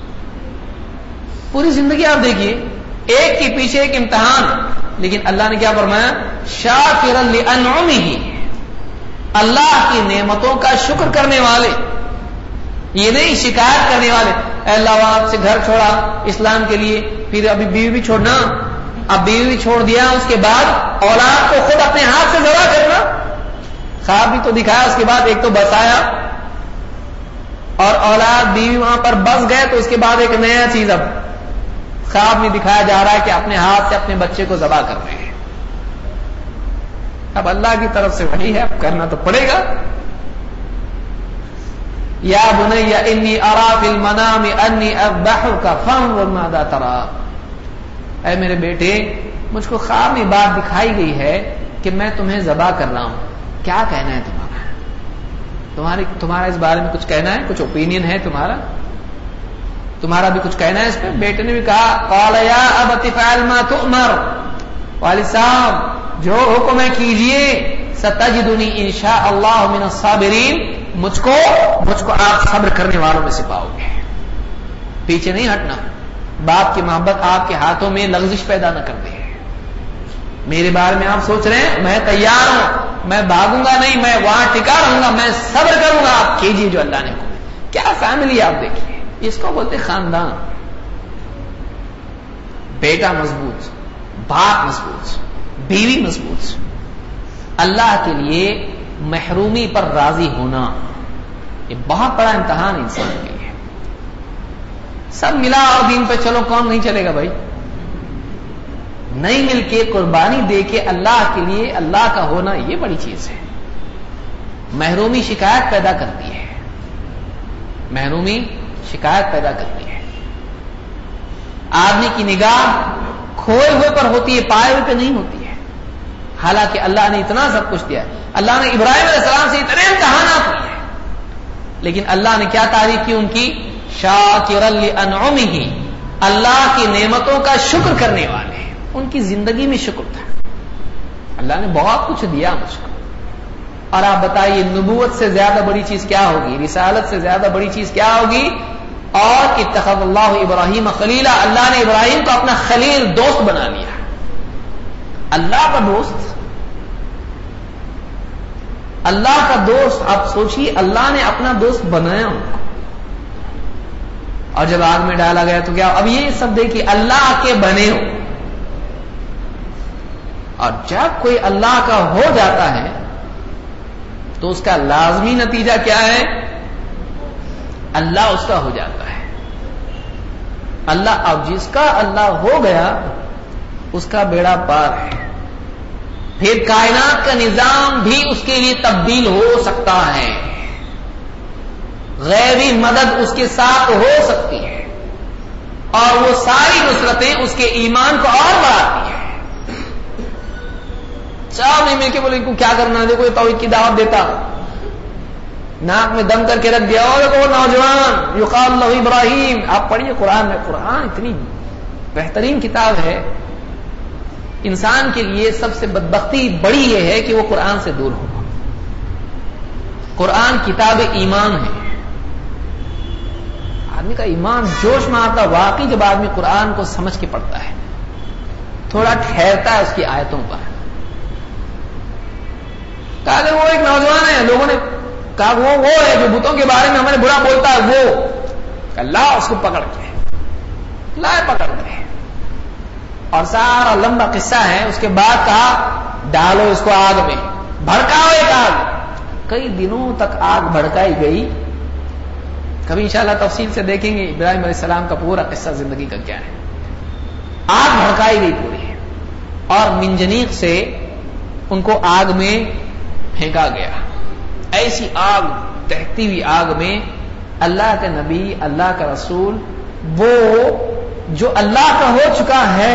Speaker 2: پوری زندگی آپ دیکھیے ایک کے پیچھے ایک امتحان, لیکن اللہ نے کیا فرمایا؟ شاکرا لانعمہ, اللہ کی نعمتوں کا شکر کرنے والے, یہ نہیں شکایت کرنے والے. اے اللہ آپ سے گھر چھوڑا اسلام کے لیے, پھر ابھی بیوی بھی چھوڑنا, اب بیوی بھی چھوڑ دیا, اس کے بعد اولاد کو خود اپنے ہاتھ سے ذبح کرنا. خواب بھی تو دکھایا, اس کے بعد ایک تو بسایا اور اولاد بیوی وہاں پر بس گئے, تو اس کے بعد ایک نیا چیز اب خواب میں دکھایا جا رہا ہے کہ اپنے ہاتھ سے اپنے بچے کو ذبح کر رہے ہیں. اب اللہ کی طرف سے وحی ہے, اب کرنا تو پڑے گا. یا بنی انی ارا فی المنام انی اذبحک فانظر ماذا تری, اے میرے بیٹے مجھ کو خواب میں بات دکھائی گئی ہے کہ میں تمہیں ذبح کر رہا ہوں, کیا کہنا ہے تمہارا؟ تمہاری تمہارا اس بارے میں کچھ کہنا ہے, کچھ اوپینین ہے تمہارا؟ تمہارا بھی کچھ کہنا ہے اس پہ؟ بیٹے نے بھی کہا قال یا ابت فعل ما تؤمر, والد صاحب جو حکم ہے کیجئے, ستجدنی انشاء اللہ من الصابرین, مجھ کو مجھ کو آپ صبر کرنے والوں میں سے پاؤ گے. پیچھے نہیں ہٹنا, باپ کی محبت آپ کے ہاتھوں میں لغزش پیدا نہ کر دے. میرے بارے میں آپ سوچ رہے ہیں میں تیار ہوں, میں بھاگوں گا نہیں, میں وہاں ٹکا رہوں گا, میں صبر کروں گا, آپ کیجیے جو اللہ نے کہا. کیا فیملی آپ دیکھیے, اس کو بولتے خاندان. بیٹا مضبوط, باپ مضبوط, بیوی مضبوط, اللہ کے لیے محرومی پر راضی ہونا, یہ بہت بڑا امتحان انسان کے لیے. سب ملا اور دین پہ چلو، کون نہیں چلے گا بھائی؟ نہیں مل کے قربانی دے کے اللہ کے لیے اللہ کا ہونا یہ بڑی چیز ہے. محرومی شکایت پیدا کرتی ہے، محرومی شکایت پیدا کرتی ہے. آدمی کی نگاہ کھوئے ہوئے پر ہوتی ہے، پائے ہوئے پہ نہیں ہوتی ہے. حالانکہ اللہ نے اتنا سب کچھ دیا. اللہ نے ابراہیم علیہ السلام سے اتنے امتحانات ہوئے، لیکن اللہ نے کیا تعریف کی ان کی؟ شاکرا لانعمہ، اللہ کی نعمتوں کا شکر کرنے والے. ان کی زندگی میں شکر تھا، اللہ نے بہت کچھ دیا مجھ کو. اور آپ بتائیے نبوت سے زیادہ بڑی چیز کیا ہوگی؟ رسالت سے زیادہ بڑی چیز کیا ہوگی؟ اور اتخذ اللہ ابراہیم خلیلا، اللہ نے ابراہیم کو اپنا خلیل دوست بنا لیا. اللہ کا دوست، اللہ کا دوست. آپ سوچیے اللہ نے اپنا دوست بنایا ان کو، اور جب آگ میں ڈالا گیا تو کیا؟ اب یہ سب دیکھیے اللہ کے بنے ہو، اور جب کوئی اللہ کا ہو جاتا ہے تو اس کا لازمی نتیجہ کیا ہے؟ اللہ اس کا ہو جاتا ہے. اللہ، اب جس کا اللہ ہو گیا اس کا بیڑا پار ہے. پھر کائنات کا نظام بھی اس کے لیے تبدیل ہو سکتا ہے، غیبی مدد اس کے ساتھ ہو سکتی ہے، اور وہ ساری نصرتیں اس کے ایمان کو اور بڑھاتی ہیں. چاہ نہیں مل کے بولے ان کو کیا کرنا ہے، دیکھو یہ توحید کی دعوت دیتا، ناک میں دم کر کے رکھ دیا. اور دیکھو نوجوان یقال له ابراہیم. آپ پڑھیے قرآن میں، قرآن اتنی بہترین کتاب ہے. انسان کے لیے سب سے بدبختی بڑی یہ ہے کہ وہ قرآن سے دور ہو. قرآن کتاب ایمان ہے. آدمی کا ایمان جوش میں آتا واقعی جب آدمی قرآن کو سمجھ کے پڑھتا ہے، تھوڑا ٹھہرتا ہے اس کی آیتوں پر. کہا کہ وہ ایک نوجوان ہے، لوگوں نے کہا وہ وہ ہے جو بتوں کے بارے میں ہمیں برا بولتا ہے. وہ اللہ اس کو پکڑ کے لائے پکڑ کے، اور سارا لمبا قصہ ہے. اس کے بعد کہا ڈالو اس کو آگ میں، بھڑکاؤ ایک آگ. کئی دنوں تک آگ بھڑکائی گئی. کبھی انشاءاللہ تفصیل سے دیکھیں گے ابراہیم علیہ السلام کا پورا قصہ زندگی کا کیا ہے. آگ بھڑکائی گئی پوری، اور منجنیق سے ان کو آگ میں پھینکا گیا. ایسی آگ، دہتی ہوئی آگ میں اللہ کے نبی، اللہ کا رسول، وہ جو اللہ کا ہو چکا ہے،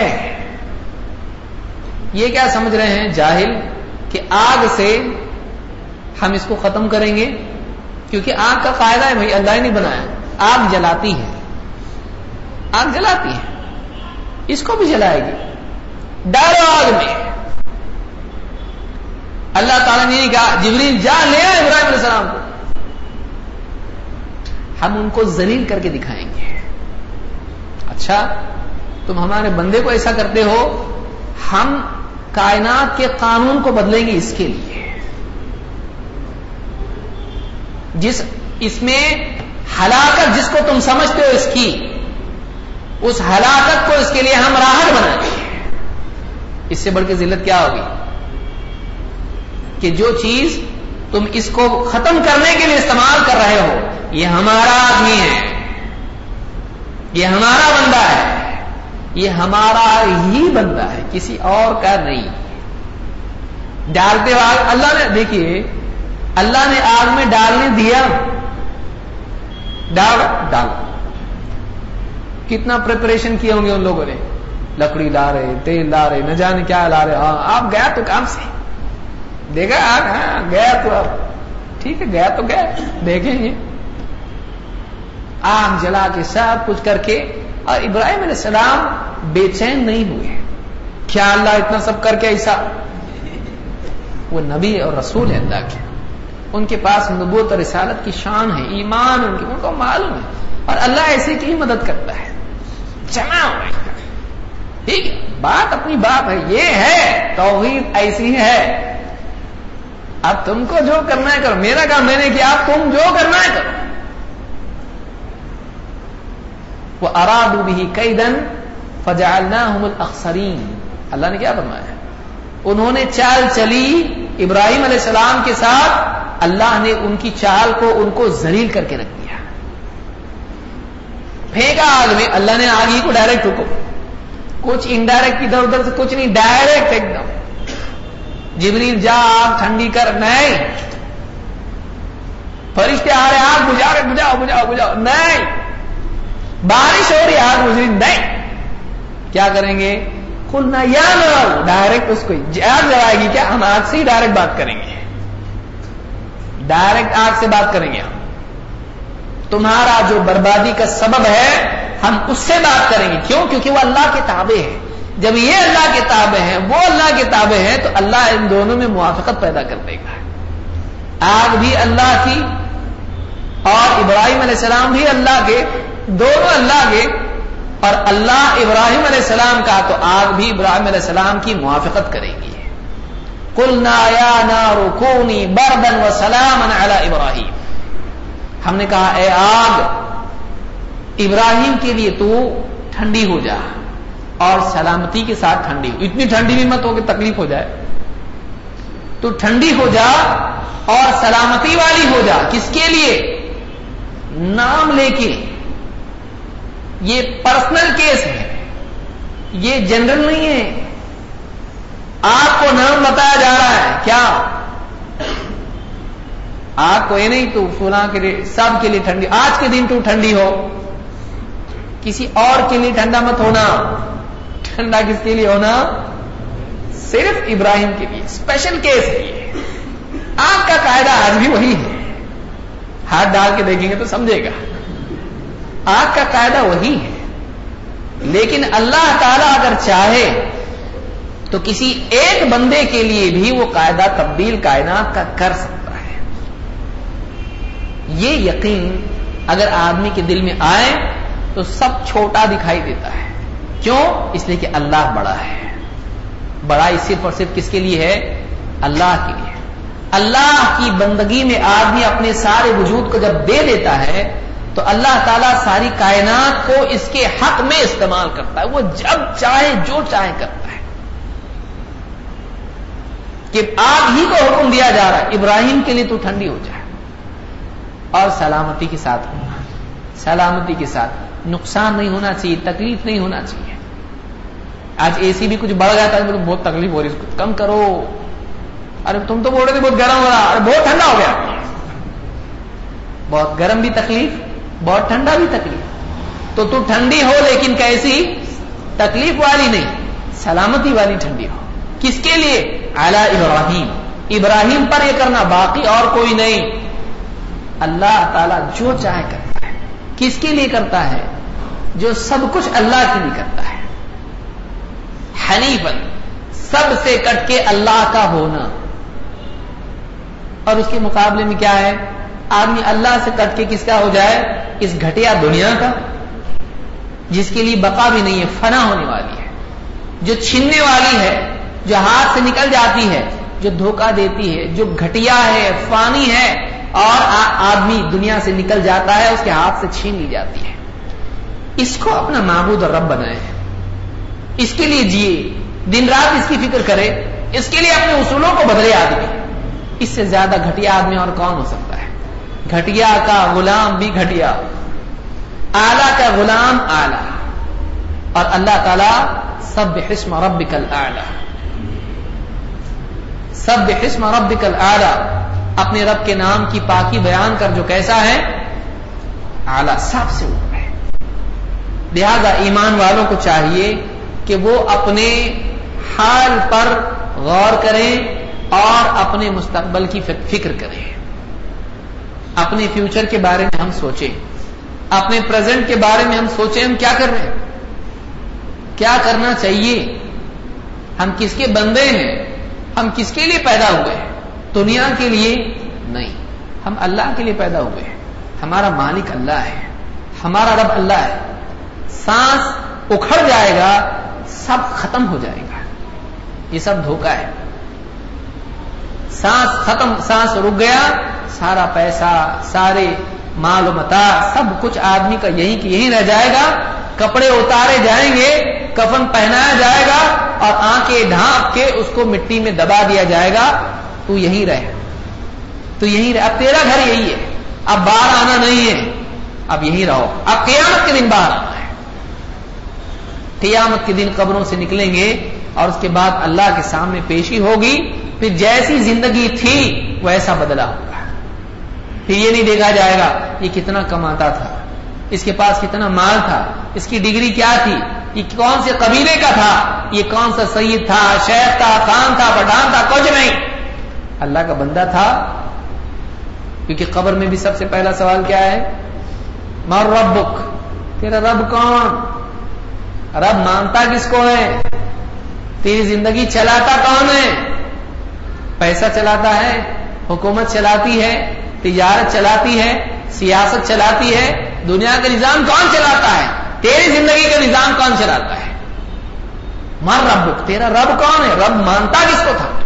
Speaker 2: یہ کیا سمجھ رہے ہیں جاہل کہ آگ سے ہم اس کو ختم کریں گے؟ کیونکہ آگ کا قاعدہ ہے بھائی اللہ ہی نہیں بنایا، آگ جلاتی ہے، آگ جلاتی ہے، اس کو بھی جلائے گی. ڈالو آگ میں. اللہ تعالیٰ نے کہا جبریل جا لے آئے ابراہیم علیہ السلام کو، ہم ان کو ذلیل کر کے دکھائیں گے. اچھا تم ہمارے بندے کو ایسا کرتے ہو، ہم کائنات کے قانون کو بدلیں گے اس کے لیے. جس اس میں ہلاکت جس کو تم سمجھتے ہو اس کی، اس ہلاکت کو اس کے لیے ہم راحت بنائیں گے. اس سے بڑھ کے ذلت کیا ہوگی کہ جو چیز تم اس کو ختم کرنے کے لیے استعمال کر رہے ہو، یہ ہمارا آدمی ہے، یہ ہمارا بندہ ہے، یہ ہمارا ہی بندہ ہے، کسی اور کا نہیں. ڈالتے وقت اللہ نے دیکھیے، اللہ نے آگ میں ڈالنے دیا، ڈال ڈال کتنا پریپریشن کیے ہوں گے ان لوگوں نے، لکڑی لا رہے، تیل لا رہے، نہ جانے کیا لا رہے. ہاں آپ گیا تو کام سے دیکھا آگ، ہاں گیا تو اب ٹھیک ہے، گیا تو گیا، دیکھیں گے. آگ جلا کے سب کچھ کر کے، اور ابراہیم علیہ السلام بے چین نہیں ہوئے. کیا اللہ اتنا سب کر کے ایسا؟ وہ نبی اور رسول ہے اللہ کے، ان کے پاس نبوت اور رسالت کی شان ہے، ایمان ان, ان کو معلوم ہے، اور اللہ ایسے کی مدد کرتا ہے. جمع ہوئے ٹھیک ہے، بات اپنی بات ہے، یہ ہے توحید ایسی ہے. اب تم کو جو کرنا ہے کرو، میرا کام میں نے کیا، اب تم جو کرنا ہے کرو. وَأَرَادُوا بِهِ كَيْدًا فَجَعَلْنَاهُمُ الْأَخْسَرِينَ. اللہ نے کیا فرمایا؟ انہوں نے چال چلی ابراہیم علیہ السلام کے ساتھ اللہ نے ان کی چال کو ان کو ذلیل کر کے رکھ دیا. پھینکا آگ میں, اللہ نے آگ ہی کو ڈائریکٹ رکو, کچھ انڈائریکٹ ادھر ادھر سے کچھ نہیں, ڈائریکٹ ایک دم. جبریل جا آگ ٹھنڈی کر, نہیں. فرشتے آ رہے آگ بجھا رہے, بجھاؤ بجھاؤ بجھاؤ, نہیں. بارش ہو رہی آگ بجھ رہی, نہیں. کیا کریں گے؟ قلنا یا نار, ڈائریکٹ اس کو آگ جلائے گی کیا؟ ہم آگ سے ہی ڈائریکٹ بات کریں گے, ڈائریکٹ آگ سے بات کریں گے. ہم تمہارا جو بربادی کا سبب ہے ہم اس سے بات کریں گے. کیوں؟ کیونکہ وہ اللہ کے تابع ہے. جب یہ اللہ کے تابع ہیں, وہ اللہ کے تابع ہیں, تو اللہ ان دونوں میں موافقت پیدا کر دے گا. آگ بھی اللہ کی اور ابراہیم علیہ السلام بھی اللہ کے, دونوں اللہ کے, اور اللہ ابراہیم علیہ السلام کا تو آگ بھی ابراہیم علیہ السلام کی موافقت کرے گی. قلنا یا نار کونی بردا وسلاما علی ابراہیم, ہم نے کہا اے آگ ابراہیم کے لیے تو ٹھنڈی ہو جا اور سلامتی کے ساتھ ٹھنڈی ہو. اتنی ٹھنڈی بھی مت ہو کہ تکلیف ہو جائے, تو ٹھنڈی ہو جا اور سلامتی والی ہو جا. کس کے لیے؟ نام لے کے. یہ پرسنل کیس ہے, یہ جنرل نہیں ہے. آپ کو نام بتایا جا رہا ہے. کیا آپ کو یہ نہیں تو فلاں کے لیے, سب کے لیے ٹھنڈی. آج کے دن تو ٹھنڈی ہو, کسی اور کے لیے ٹھنڈا مت ہونا. ٹھنڈا کس کے لیے ہونا؟ صرف ابراہیم کے لیے. اسپیشل کیس ہے یہ. آگ کا قاعدہ آج بھی وہی ہے, ہاتھ ڈال کے دیکھیں گے تو سمجھے گا. آگ کا قاعدہ وہی ہے, لیکن اللہ تعالیٰ اگر چاہے تو کسی ایک بندے کے لیے بھی وہ قاعدہ تبدیل کائنات کا کر سکتا ہے. یہ یقین اگر آدمی کے دل میں آئے تو سب چھوٹا دکھائی دیتا ہے. کیوں؟ اس لیے کہ اللہ بڑا ہے. بڑائی صرف اور صرف کس کے لیے ہے؟ اللہ کے لیے. اللہ کی بندگی میں آدمی اپنے سارے وجود کو جب دے دیتا ہے تو اللہ تعالیٰ ساری کائنات کو اس کے حق میں استعمال کرتا ہے. وہ جب چاہے جو چاہے کرتا ہے. کہ آگ ہی کو حکم دیا جا رہا ہے ابراہیم کے لیے تو ٹھنڈی ہو جائے اور سلامتی کے ساتھ ہونا, سلامتی کے ساتھ. نقصان نہیں ہونا چاہیے, تکلیف نہیں ہونا چاہیے. آج اے سی بھی کچھ بڑھ گیا تھا, بہت تکلیف ہو رہی ہے, اس کو کم کرو. ارے تم تو بول رہے تھے بہت گرم ہو رہا, ارے بہت ٹھنڈا ہو گیا. بہت گرم بھی تکلیف, بہت ٹھنڈا بھی تکلیف. تو تو ٹھنڈی ہو لیکن کیسی؟ تکلیف والی نہیں, سلامتی والی ٹھنڈی ہو. کس کے لیے؟ علی ابراہیم, ابراہیم پر یہ کرنا, باقی اور کوئی نہیں. اللہ تعالیٰ جو چاہے کرتا ہے. کس کے لیے کرتا ہے؟ جو سب کچھ اللہ کے لیے کرتا ہے. حنیفاً, سب سے کٹ کے اللہ کا ہونا. اور اس کے مقابلے میں کیا ہے؟ آدمی اللہ سے کٹ کے کس کا ہو جائے؟ اس گھٹیا دنیا کا, جس کے لیے بقا بھی نہیں ہے, فنا ہونے والی ہے, جو چھننے والی ہے, جو ہاتھ سے نکل جاتی ہے, جو دھوکہ دیتی ہے, جو گھٹیا ہے, فانی ہے, اور آدمی دنیا سے نکل جاتا ہے, اس کے ہاتھ سے چھین لی جاتی ہے. اس کو اپنا معبود اور رب بنائے, اس کے لیے جیے, دن رات اس کی فکر کرے, اس کے لیے اپنے اصولوں کو بدلے آدمی. اس سے زیادہ گھٹیا آدمی اور کون ہو سکتا ہے؟ گھٹیا کا غلام بھی گھٹیا, اعلیٰ کا غلام اعلیٰ. اور اللہ تعالیٰ سبح اسم ربک الاعلیٰ, سبح اسم ربک الاعلیٰ, اپنے رب کے نام کی پاکی بیان کر جو کیسا ہے؟ اعلیٰ, سب سے اوپر ہے. لہذا ایمان والوں کو چاہیے کہ وہ اپنے حال پر غور کریں اور اپنے مستقبل کی فکر کریں. اپنے فیوچر کے بارے میں ہم سوچیں, اپنے پریزنٹ کے بارے میں ہم سوچیں, ہم کیا کر رہے ہیں, کیا کرنا چاہیے, ہم کس کے بندے ہیں, ہم کس کے لیے پیدا ہوئے ہیں؟ دنیا کے لیے نہیں, ہم اللہ کے لیے پیدا ہوئے ہیں. ہمارا مالک اللہ ہے, ہمارا رب اللہ ہے. سانس اکھڑ جائے گا, سب ختم ہو جائے گا. یہ سب دھوکہ ہے. سانس ختم, سانس رک گیا, سارا پیسہ, سارے مال و متاع, سب کچھ آدمی کا یہی کہ یہی رہ جائے گا. کپڑے اتارے جائیں گے, کفن پہنایا جائے گا, اور آنکھیں ڈھانپ کے اس کو مٹی میں دبا دیا جائے گا, تو یہی رہے. تو یہی رہ, اب تیرا گھر یہی ہے, اب باہر آنا نہیں ہے, اب یہی رہو, اب قیامت کے دن باہر آنا ہے. قیامت کے دن قبروں سے نکلیں گے اور اس کے بعد اللہ کے سامنے پیشی ہوگی, پھر جیسی زندگی تھی ویسا بدلا ہوگا. پھر یہ نہیں دیکھا جائے گا یہ کتنا کماتا تھا, اس کے پاس کتنا مال تھا, اس کی ڈگری کیا تھی, یہ کون سے قبیلے کا تھا, یہ کون سا سید تھا, شیخ تھا, خان تھا, پٹھان تھا, کچھ نہیں, اللہ کا بندہ تھا. کیونکہ قبر میں بھی سب سے پہلا سوال کیا ہے, مر ربک, تیرا رب کون, رب مانتا کس کو ہے, تیری زندگی چلاتا کون ہے, پیسہ چلاتا ہے, حکومت چلاتی ہے, تجارت چلاتی ہے, سیاست چلاتی ہے, دنیا کا نظام کون چلاتا ہے, تیری زندگی کا نظام کون چلاتا ہے. مر ربک, تیرا رب کون ہے, رب مانتا کس کو تھا.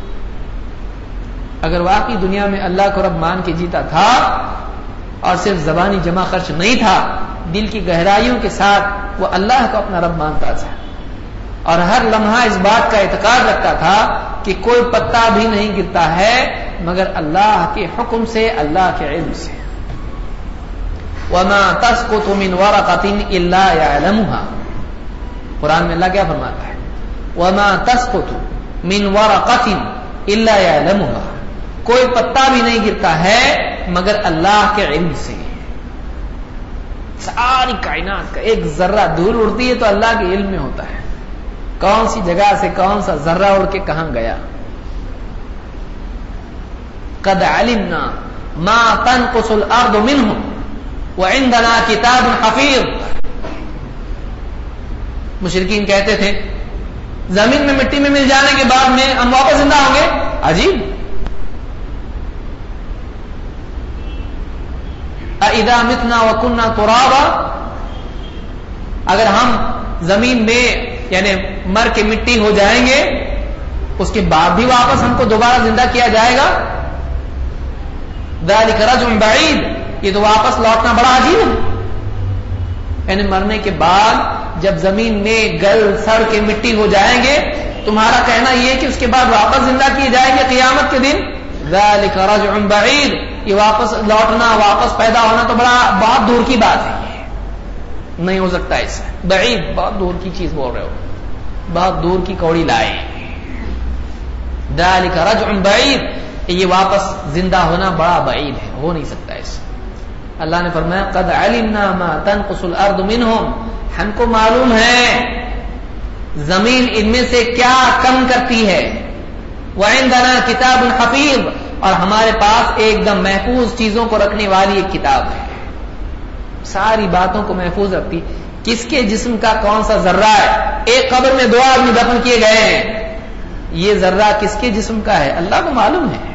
Speaker 2: اگر واقعی دنیا میں اللہ کو رب مان کے جیتا تھا اور صرف زبانی جمع خرچ نہیں تھا, دل کی گہرائیوں کے ساتھ وہ اللہ کو اپنا رب مانتا تھا اور ہر لمحہ اس بات کا اعتقاد رکھتا تھا کہ کوئی پتا بھی نہیں گرتا ہے مگر اللہ کے حکم سے, اللہ کے علم سے. وَمَا تَسْقُطُ مِنْ وَرَقَةٍ إِلَّا يَعْلَمُهَا, قرآن میں اللہ کیا فرماتا ہے, وَمَا تَسْقُطُ مِنْ وَرَقَةٍ إِلَّا يَعْلَمُهَا, کوئی پتا بھی نہیں گرتا ہے مگر اللہ کے علم سے. ساری کائنات کا ایک ذرہ دھول اڑتی ہے تو اللہ کے علم میں ہوتا ہے, کون سی جگہ سے کون سا ذرہ اڑ کے کہاں گیا. قد علمنا ما تنقص الارض منهم وعندنا کتاب حفیظ. مشرکین کہتے تھے زمین میں مٹی میں مل جانے کے بعد میں ہم واپس زندہ ہوں گے. عجیب, اذا متنا وكنا ترابا, اگر ہم زمین میں یعنی مر کے مٹی ہو جائیں گے اس کے بعد بھی واپس ہم کو دوبارہ زندہ کیا جائے گا. ذلك رجع بعید, یہ تو واپس لوٹنا بڑا عجیب ہے. یعنی مرنے کے بعد جب زمین میں گل سڑ کے مٹی ہو جائیں گے, تمہارا کہنا یہ کہ اس کے بعد واپس زندہ کیے جائیں گے قیامت کے دن. ذلك رجع بعید, یہ واپس لوٹنا, واپس پیدا ہونا تو بڑا بہت دور کی بات ہے, نہیں ہو سکتا ایسا. بعید, بہت دور کی چیز بول رہے ہو, بہت دور کی کوڑی لائے. ذلك رجع بعید, یہ واپس زندہ ہونا بڑا بعید ہے, ہو نہیں سکتا ایسا. اللہ نے فرمایا قد علمنا ما تنقص الارض منهم, ہم کو معلوم ہے زمین ان میں سے کیا کم کرتی ہے. وعندنا کتاب حفیظ, اور ہمارے پاس ایک دم محفوظ چیزوں کو رکھنے والی ایک کتاب ہے, ساری باتوں کو محفوظ رکھتی. کس کے جسم کا کون سا ذرہ ہے, ایک قبر میں دو آدمی دفن کیے گئے ہیں, یہ ذرہ کس کے جسم کا ہے اللہ کو معلوم ہے.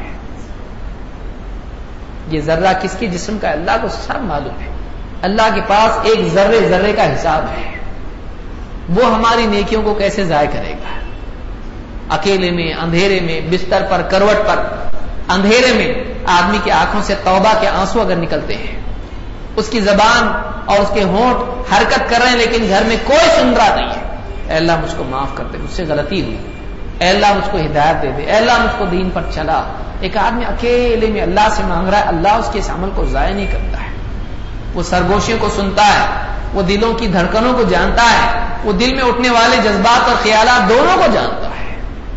Speaker 2: یہ ذرہ کس کے جسم کا ہے اللہ کو سب معلوم ہے. اللہ کے پاس ایک ذرے ذرے کا حساب ہے, وہ ہماری نیکیوں کو کیسے ضائع کرے گا. اکیلے میں, اندھیرے میں, بستر پر, کروٹ پر, اندھیرے میں آدمی کی آنکھوں سے توبہ کے آنسو اگر نکلتے ہیں, اس کی زبان اور اس کے ہونٹ حرکت کر رہے ہیں لیکن گھر میں کوئی سن رہا نہیں ہے, اے اللہ مجھ کو معاف کر دے, مجھ سے غلطی ہوئی, اے اللہ مجھ کو ہدایت دے دے, اے اللہ مجھ کو دین پر چلا. ایک آدمی اکیلے میں اللہ سے مانگ رہا ہے, اللہ اس کے اس عمل کو ضائع نہیں کرتا ہے. وہ سرگوشیوں کو سنتا ہے, وہ دلوں کی دھڑکنوں کو جانتا ہے, وہ دل میں اٹھنے والے جذبات اور خیالات دونوں کو جانتا ہے.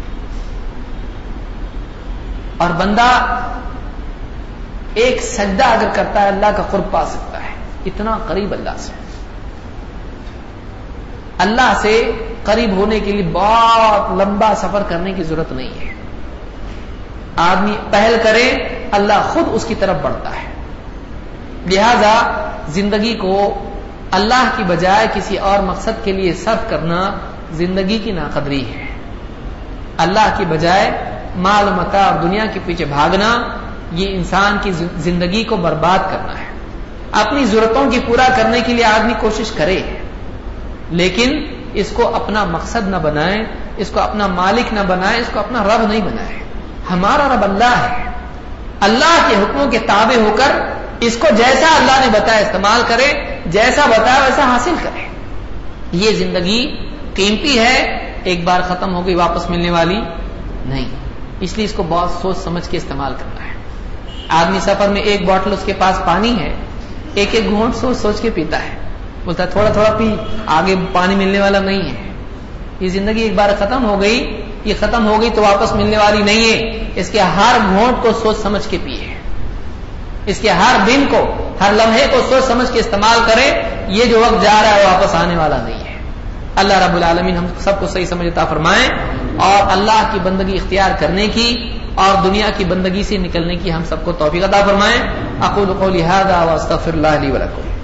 Speaker 2: اور بندہ ایک سجدہ اگر کرتا ہے اللہ کا قرب پا سکتا ہے, اتنا قریب اللہ سے. اللہ سے قریب ہونے کے لیے بہت لمبا سفر کرنے کی ضرورت نہیں ہے. آدمی پہل کرے اللہ خود اس کی طرف بڑھتا ہے. لہذا زندگی کو اللہ کی بجائے کسی اور مقصد کے لیے صرف کرنا زندگی کی ناقدری ہے. اللہ کی بجائے مال متاع اور دنیا کے پیچھے بھاگنا یہ انسان کی زندگی کو برباد کرنا ہے. اپنی ضرورتوں کی پورا کرنے کے لیے آدمی کوشش کرے لیکن اس کو اپنا مقصد نہ بنائے, اس کو اپنا مالک نہ بنائے, اس کو اپنا رب نہیں بنائے. ہمارا رب اللہ ہے, اللہ کے حکموں کے تابع ہو کر اس کو جیسا اللہ نے بتایا استعمال کرے, جیسا بتایا ویسا حاصل کرے. یہ زندگی قیمتی ہے, ایک بار ختم ہو گئی واپس ملنے والی نہیں, اس لیے اس کو بہت سوچ سمجھ کے استعمال کرنا ہے. آدمی سفر میں ایک بوتل اس کے پاس پانی ہے، ایک ایک گھونٹ سوچ سوچ کے پیتا ہے، بولتا ہے تھوڑا تھوڑا پی، آگے پانی ملنے والا نہیں ہے۔ یہ زندگی ایک بار ختم ہو گئی، یہ ختم ہو گئی تو واپس ملنے والی نہیں ہے، اس کے ہر گھونٹ کو سوچ سمجھ کے پیے، اس کے ہر دن کو، ہر لمحے کو سوچ سمجھ کے استعمال کرے، یہ جو وقت جا رہا ہے واپس آنے والا نہیں ہے۔ اللہ رب العالمین ہم سب کو صحیح سمجھ عطا فرمائیں اور اللہ کی بندگی اختیار کرنے کی اور دنیا کی بندگی سے نکلنے کی ہم سب کو توفیق عطا فرمائیں۔ اقول قولی ھذا واستغفر اللہ لی ولکم۔